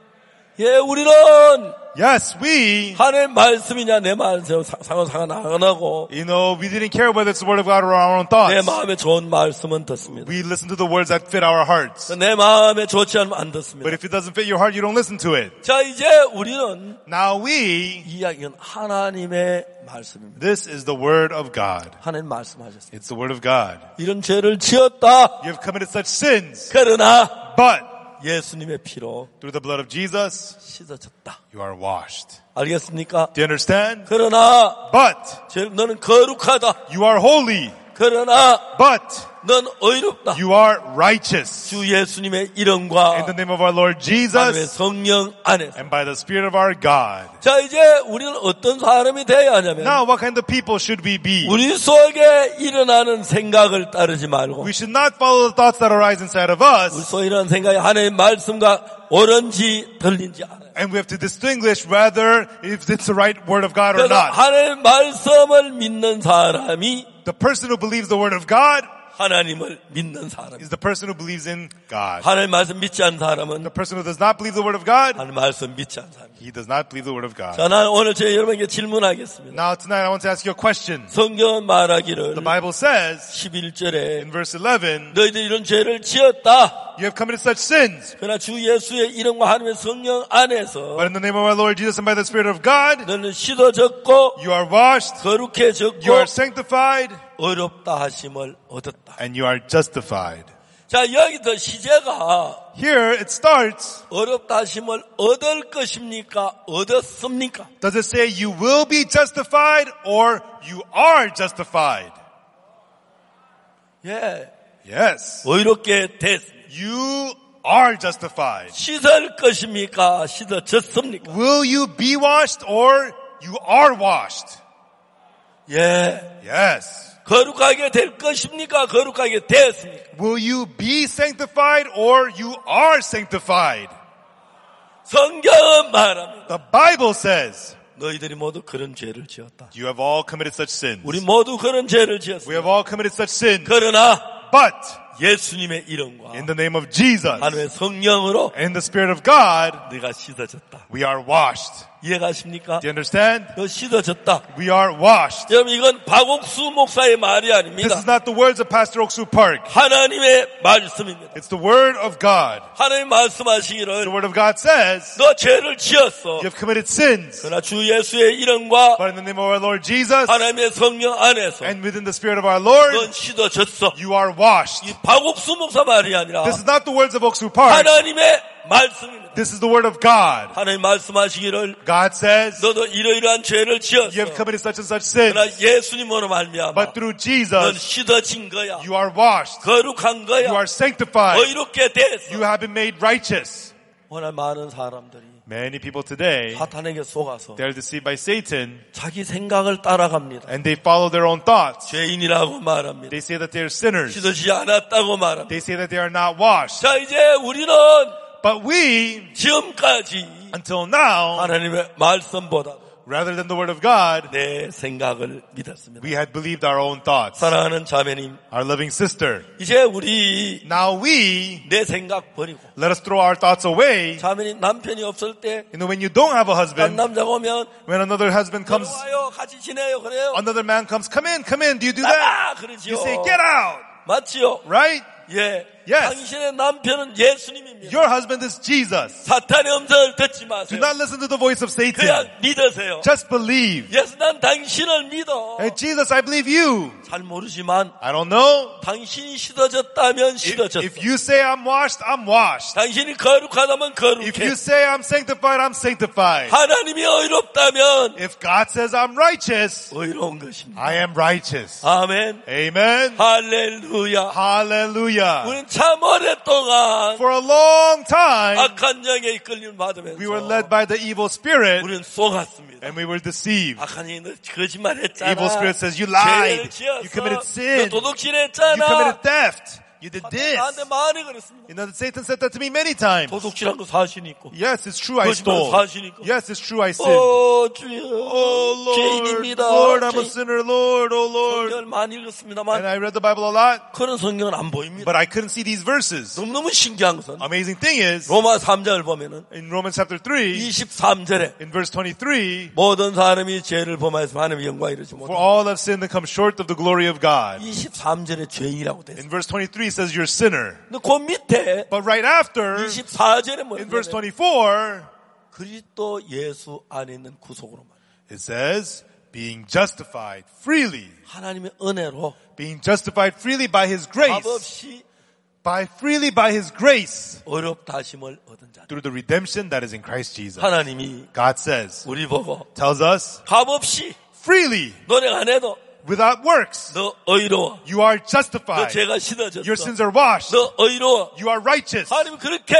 예, 우리는 Yes, we, 하나님의 말씀이냐 내 말씀 상관 상관 안 하고 you know, we didn't care whether it's the word of God or our own 내 thoughts. 마음에 좋은 말씀은 듣습니다. We listen to the words that fit our hearts. 내 마음에 좋지 않으면 안 But 듣습니다. if it doesn't fit your heart, you don't listen to it. 자, 이제 우리는 Now we, 이야기는 하나님의 말씀입니다. this is the word of God. 하나님 말씀하셨습니다. It's the word of God. 이런 죄를 지었다. You have committed such sins, 그러나 but 예수님의 피로 through the blood of Jesus, 씻어졌다. you are washed. 알겠습니까? Do you understand? 그러나 But 죄- 너는 거룩하다. you are holy, 그러나 but 넌 의롭다. you are righteous. 주 예수님의 In 이름과 the name of our Lord 하나님의 Jesus 성령 안에서. and by the Spirit of our God. 자, 이제 우리는 어떤 사람이 되어야 하냐면 Now, what kind of people should we be? 우리 속에 일어나는 생각을 따르지 말고 We should not follow the thoughts that arise inside of 우리 us, 속에 일어나는 생각이 하나님의 말씀과 옳은지 틀린지 알아요. and we have to distinguish whether if it's the right word of God or 그래서 not. 하나님의 말씀을 믿는 사람이 The person who believes the word of God 하나님을 믿는 사람. is the person who believes in God. 하나님 말씀 믿지 않는 사람은 The person who does not believe the word of God, 하나님 말씀 믿지 않는 사람. he does not believe the word of God. 자, 나는 오늘 제 여러분에게 질문하겠습니다. Now, tonight I want to ask you a question. 성경은 말하기를 The Bible says 십일 절에 in verse eleven, 너희들이 이런 죄를 지었다. you have committed such sins, 그러나 주 예수의 이름과 하나님의 성령 안에서 but in the name of our Lord Jesus and by the Spirit of God, 너는 씻어졌고 you are washed, 거룩해졌고 you are sanctified, 의롭다 하심을 얻었다. and you are justified. 자, 여기서 시제가 Here it starts. 어렵다 하심을 얻을 것입니까? 얻었습니까? Does it say you will be justified or you are justified? 예, Yes. 의롭게 됐습니다. You are justified. 씻을 것입니까? 씻어졌습니까? Will you be washed or you are washed? 예, Yes. 거룩하게 될 것입니까? 거룩하게 됐습니까? Will you be sanctified or you are sanctified? 성경은 말합니다. The Bible says 너희들이 모두 그런 죄를 지었다. you have all committed such sins. 우리 모두 그런 죄를 We 지었습니다. have all committed such sins. 그러나 But 예수님의 이름과 in the name of Jesus 하나님의 성령으로 and the Spirit of God, 네가 씻어졌다. we are washed. 이해가십니까? Do you understand? 너 씻어졌다. We are washed. 여러분, 이건 박옥수 목사의 말이 This 아닙니다. is not the words of Pastor Oksu Park. 하나님의 말씀입니다. It's the word of God. 하나님 The 말씀하시기를 word of God says 너 죄를 지었어. you have committed sins. 그러나 주 예수의 이름과 But in the name of our Lord Jesus 하나님의 성령 안에서 and within the Spirit of our Lord, 넌 씻어졌어. you are washed. 이 박옥수 목사 말이 아니라 This is not the words of Oksu Park. 하나님의 말씀입니다. This is the word of God. 하나님 말씀하시기를 God says, 너도 이러이러한 죄를 지었어. you have committed such and such sins. 그러나 예수님으로 말미암아 But through 넌 Jesus, 씻어진 거야. you are washed. 거룩한 거야. You are sanctified. 의롭게 됐어. You have been made righteous. 오늘 많은 사람들이 Many people today, 사탄에게 속아서 they're deceived by Satan 자기 생각을 따라갑니다. and they follow their own thoughts. 죄인이라고 말합니다. They say that they're sinners. 씻어지지 않았다고 말합니다. They say that they are not washed. 자, 이제 우리는 But we, 지금까지 until now, 하나님의 말씀보다 rather than the word of God, 내 생각을 믿었습니다. we had believed our own thoughts. 사랑하는 자매님, Our loving sister. 이제 우리 Now we, 내 생각 버리고 let us throw our thoughts away. 자매님 남편이 없을 때 You know, when you don't have a 딴 husband, 남자가 오면 when another husband comes, 와요 같이 지내요 그래요. another man comes, come in, come in. Do you do that? 나가 그러지요. You say, get out. 맞지요? Right? 예. Yes. 당신의 남편은 예수님입니다. Your husband is Jesus. 사탄의 음성을 듣지 Do 마세요. not listen to the voice of Satan. 그냥 믿으세요. Just believe. 예수 난 당신을 믿어. Hey, Jesus, I believe you. 잘 모르지만 I don't know. 당신이 씻어졌다면 If, 씻어졌어. if you say I'm washed, I'm washed. 당신이 거룩하다면 If 거룩해. you say I'm sanctified, I'm sanctified. 하나님이 의롭다면 If God says I'm righteous, 의로운 것입니다. I am righteous. 아멘. Amen. 할렐루야. Hallelujah. 우리는 참 오랫동안 For a long time, 악한 영에 이끌림 받으면서 we were led by the evil spirit 우리는 속았습니다. and we were deceived. 악한 영이 너 거짓말했잖아. Evil spirit says you lied. 죄를 You committed 지었어. sin. 너 You 도둑질했잖아. committed theft. You did this. 나한테 많이 그랬습니다. You know, Satan said that to me many times. 도둑질한 거 사실이 있고. Yes, it's true I 거짓말 stole. 사실이 있고. Yes, it's true I sinned. 오 주여. Oh Lord, 죄인입니다. Lord, I'm a 죄인. sinner, Lord, oh Lord. 성경을 많이 And 읽었습니다만 I read the Bible a lot, 그런 성경은 안 보입니다. but I couldn't see these verses. 너무너무 신기한 것은 Amazing thing is, 로마 삼 장을 보면은 in Romans chapter three, 이십삼 절에 in verse twenty-three, 모든 사람이 죄를 범하여서 하나님의 영광에 이르지 for 못한다. all have sinned and come short of the glory of God. 이십삼 절에 죄인이라고 돼 있어요. In verse twenty-three it says you're a sinner. 근데 그 밑에 But right after, 이십사 절에 in verse 뭐냐면 twenty-four, 그리스도 예수 안에 있는 구속으로 말. it says, being justified freely. 하나님의 은혜로 Being justified freely by His 값 grace. 없이 By freely by His grace. 어렵다심을 얻은 자. Through the redemption that is in Christ Jesus. 하나님이 God says, 우리 보고 tells us, 값 없이 freely, 노력 안 해도 without works, 너 의로워. you are 너 justified. 죄가 씻어졌어. Your sins are washed. 너 의로워. You are righteous. 하나님 그렇게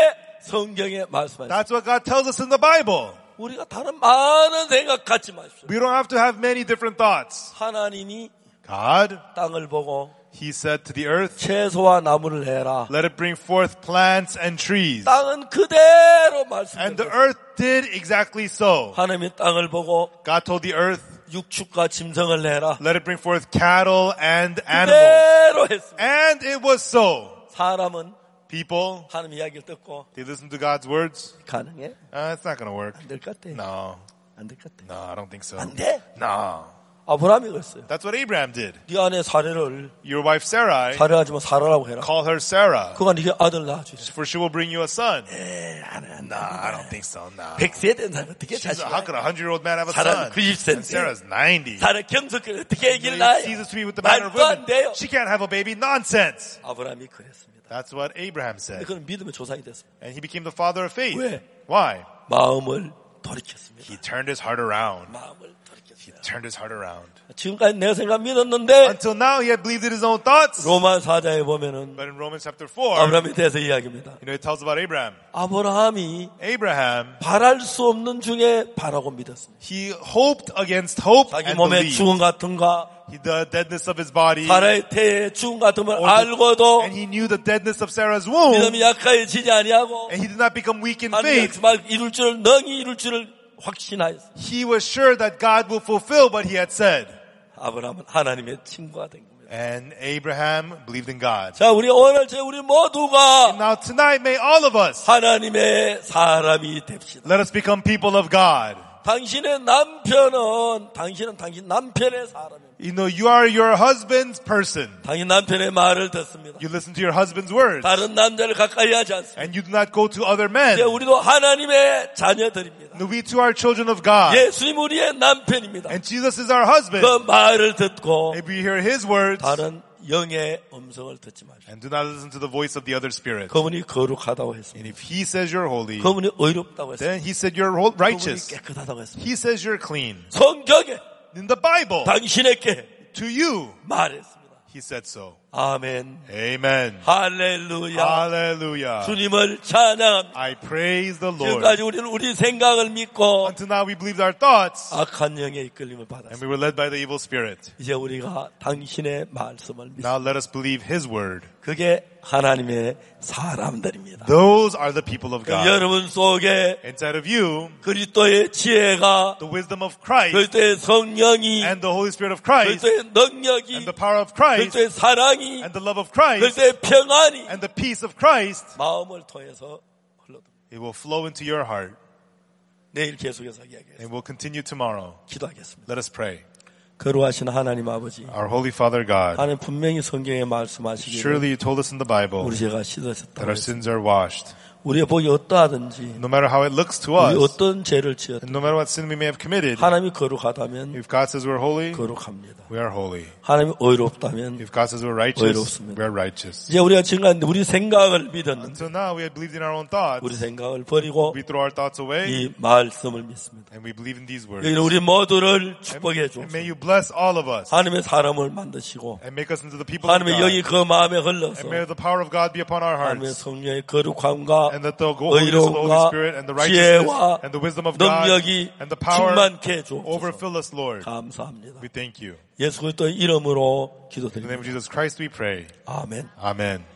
성경에 말씀하셨어요. That's what God tells us in the Bible. 우리가 다른 많은 생각 갖지 마십시오. We don't have to have many different thoughts. 하나님이 God, 땅을 보고 He said to the earth, 채소와 나무를 해라. let it bring forth plants and trees. 땅은 그대로 And the 말씀드렸어요. earth did exactly so. 하나님이 땅을 보고 God told the earth, 육축과 짐승을 내라. let it bring forth cattle and animals. 그대로 했습니다. And it was so. 사람은 People, 하나님 이야기를 듣고 they listen to God's words. 가능해? Uh, it's not going to work. 안 될 것 같아. No. 안 될 것 같아. No, I don't think so. 안 돼? No. 아브라함이 그랬어요. That's what Abraham did. 네 아내 사례를 Your wife Sarai, 사례하지만 사라라고 해라. call her Sarah, 그가 네게 아들 낳아주지. for she will bring you a son. 에이, 안 해, 안 돼. No, I don't think so. No. 백 세 된 사람 어떻게 She's a, 자식을 how could a hundred-year-old man have a 사라는 son? 구십 세인데. And Sarah's ninety. 사례 경석을 어떻게 얘기를 It 낳아요? ceases to be with the manner of 말도 안 women. 돼요. She can't have a baby. Nonsense. 아브라함이 그랬습니다. That's what Abraham 근데 said. 그는 믿음의 조상이 됐습니다. And he became the father of faith. 왜? Why? 마음을 돌이켰습니다. He turned his heart around. 마음을 He 돌이켰어요. turned his heart around. 지금까지 내 생각 믿었는데 Until now, he had believed in his own thoughts. 로마 사 장에 보면은 But in Romans chapter four, you 아브라함에 대해서 이야기합니다. know, it tells about Abraham. 아브라함이 Abraham, 바랄 수 없는 중에 바라고 믿었습니다. he hoped against hope 자기 and 몸의 believed. 죽음 같은가 He, the deadness of his body. 사라의 태의 죽음 같음을 or the- 알고도 and he knew the deadness of Sarah's womb. 믿음이 약해지지 아니하고 And he did not become weak in 하나님의 faith. 말 이룰 줄을 능히 이룰 줄을 확신하였어. He was sure that God will fulfill what he had said. 아브라함은 하나님의 친구가 된 겁니다. And Abraham believed in God. 자, 우리 오늘 제 우리 모두가 Now tonight, may all of us, 하나님의 사람이 됩시다. let us become people of God. 당신의 남편은 당신은 당신 남편의 사람입니다. You know, you are your husband's person. 당신 남편의 말을 듣습니다. You listen to your husband's words. 다른 남자를 가까이 하지 않습니다. And you do not go to other men. 이제 우리도 하나님의 자녀들입니다. No, we too are children of God. 예수님 우리의 남편입니다. And Jesus is our husband. 그 말을 듣고 If we hear his words, 다른 영의 음성을 듣지 마십시오. And do not listen to the voice of the other spirit. 그분이 거룩하다고 And 했습니다. if he says you're holy, 그분이 의롭다고 했습니다. then he said you're ho- 그분이 righteous. 깨끗하다고 했습니다. He says you're clean. 성경에 In the Bible, 당신에게 to you, 말했습니다. he said so. 아멘. Amen. 할렐루야. Hallelujah. 주님을 찬양합니다. I praise the Lord. 지금까지 우리는 우리 생각을 믿고 Until now we believed our thoughts, 악한 영의 이끌림을 and 받았습니다. we were led by the evil spirit. 이제 우리가 당신의 말씀을 믿습니다. Now let us believe his word. 그게 하나님의 사람들입니다. Those are the people of God. 여러분 속에 Inside of you, 그리스도의 지혜가, the wisdom of Christ, 그리스도의 성령이, and the Holy Spirit of Christ, 그리스도의 능력이, and the power of Christ, 그리스도의 사랑이, and the love of Christ, 그리스도의 평안이 and the peace of Christ, 마음을 통해서 흘러듭니다. it will flow into your heart, 내일 계속해서 이야기하겠습니다. and will continue tomorrow. 기도하겠습니다. Let us pray. 거룩하신 하나님 아버지, Our Holy Father God, 하나님 분명히 성경에 말씀하시기를 surely you told us in the Bible 우리 죄가 that 씻어졌다고 our 했습니다. sins are washed. 우리의 복이 어떠하든지 No matter how it looks to 우리 us, 어떤 죄를 지었든 and no matter what sin we may have committed, 하나님이 거룩하다면 if God says we're holy, 거룩합니다. we are holy. 하나님이 의롭다면 If God says we're righteous, 의롭습니다. we are righteous. 이제 우리가 지금까지 우리 생각을 믿었는데 Until now, we had believed in our own thoughts. 우리 생각을 버리고 We throw our thoughts away, 이 말씀을 믿습니다. and we believe in these words. 여기는 우리 모두를 축복해 And may 주옵소서. you bless all of us, 하나님의 사람을 만드시고 and make us into the people of 하나님의 영이 God. 그 마음에 흘러서 And may the power of God be upon our 하나님의 hearts. 성령의 거룩함과 And that the holiness of the Holy 의로움과 Spirit and the righteousness 지혜와 and the wisdom of God 능력이 and the power 충만케 해주옵소서. overfill us, Lord. 감사합니다. We thank you. 예수 그리스도의 이름으로 In the name of 기도드립니다. Jesus Christ we pray. 아멘. Amen.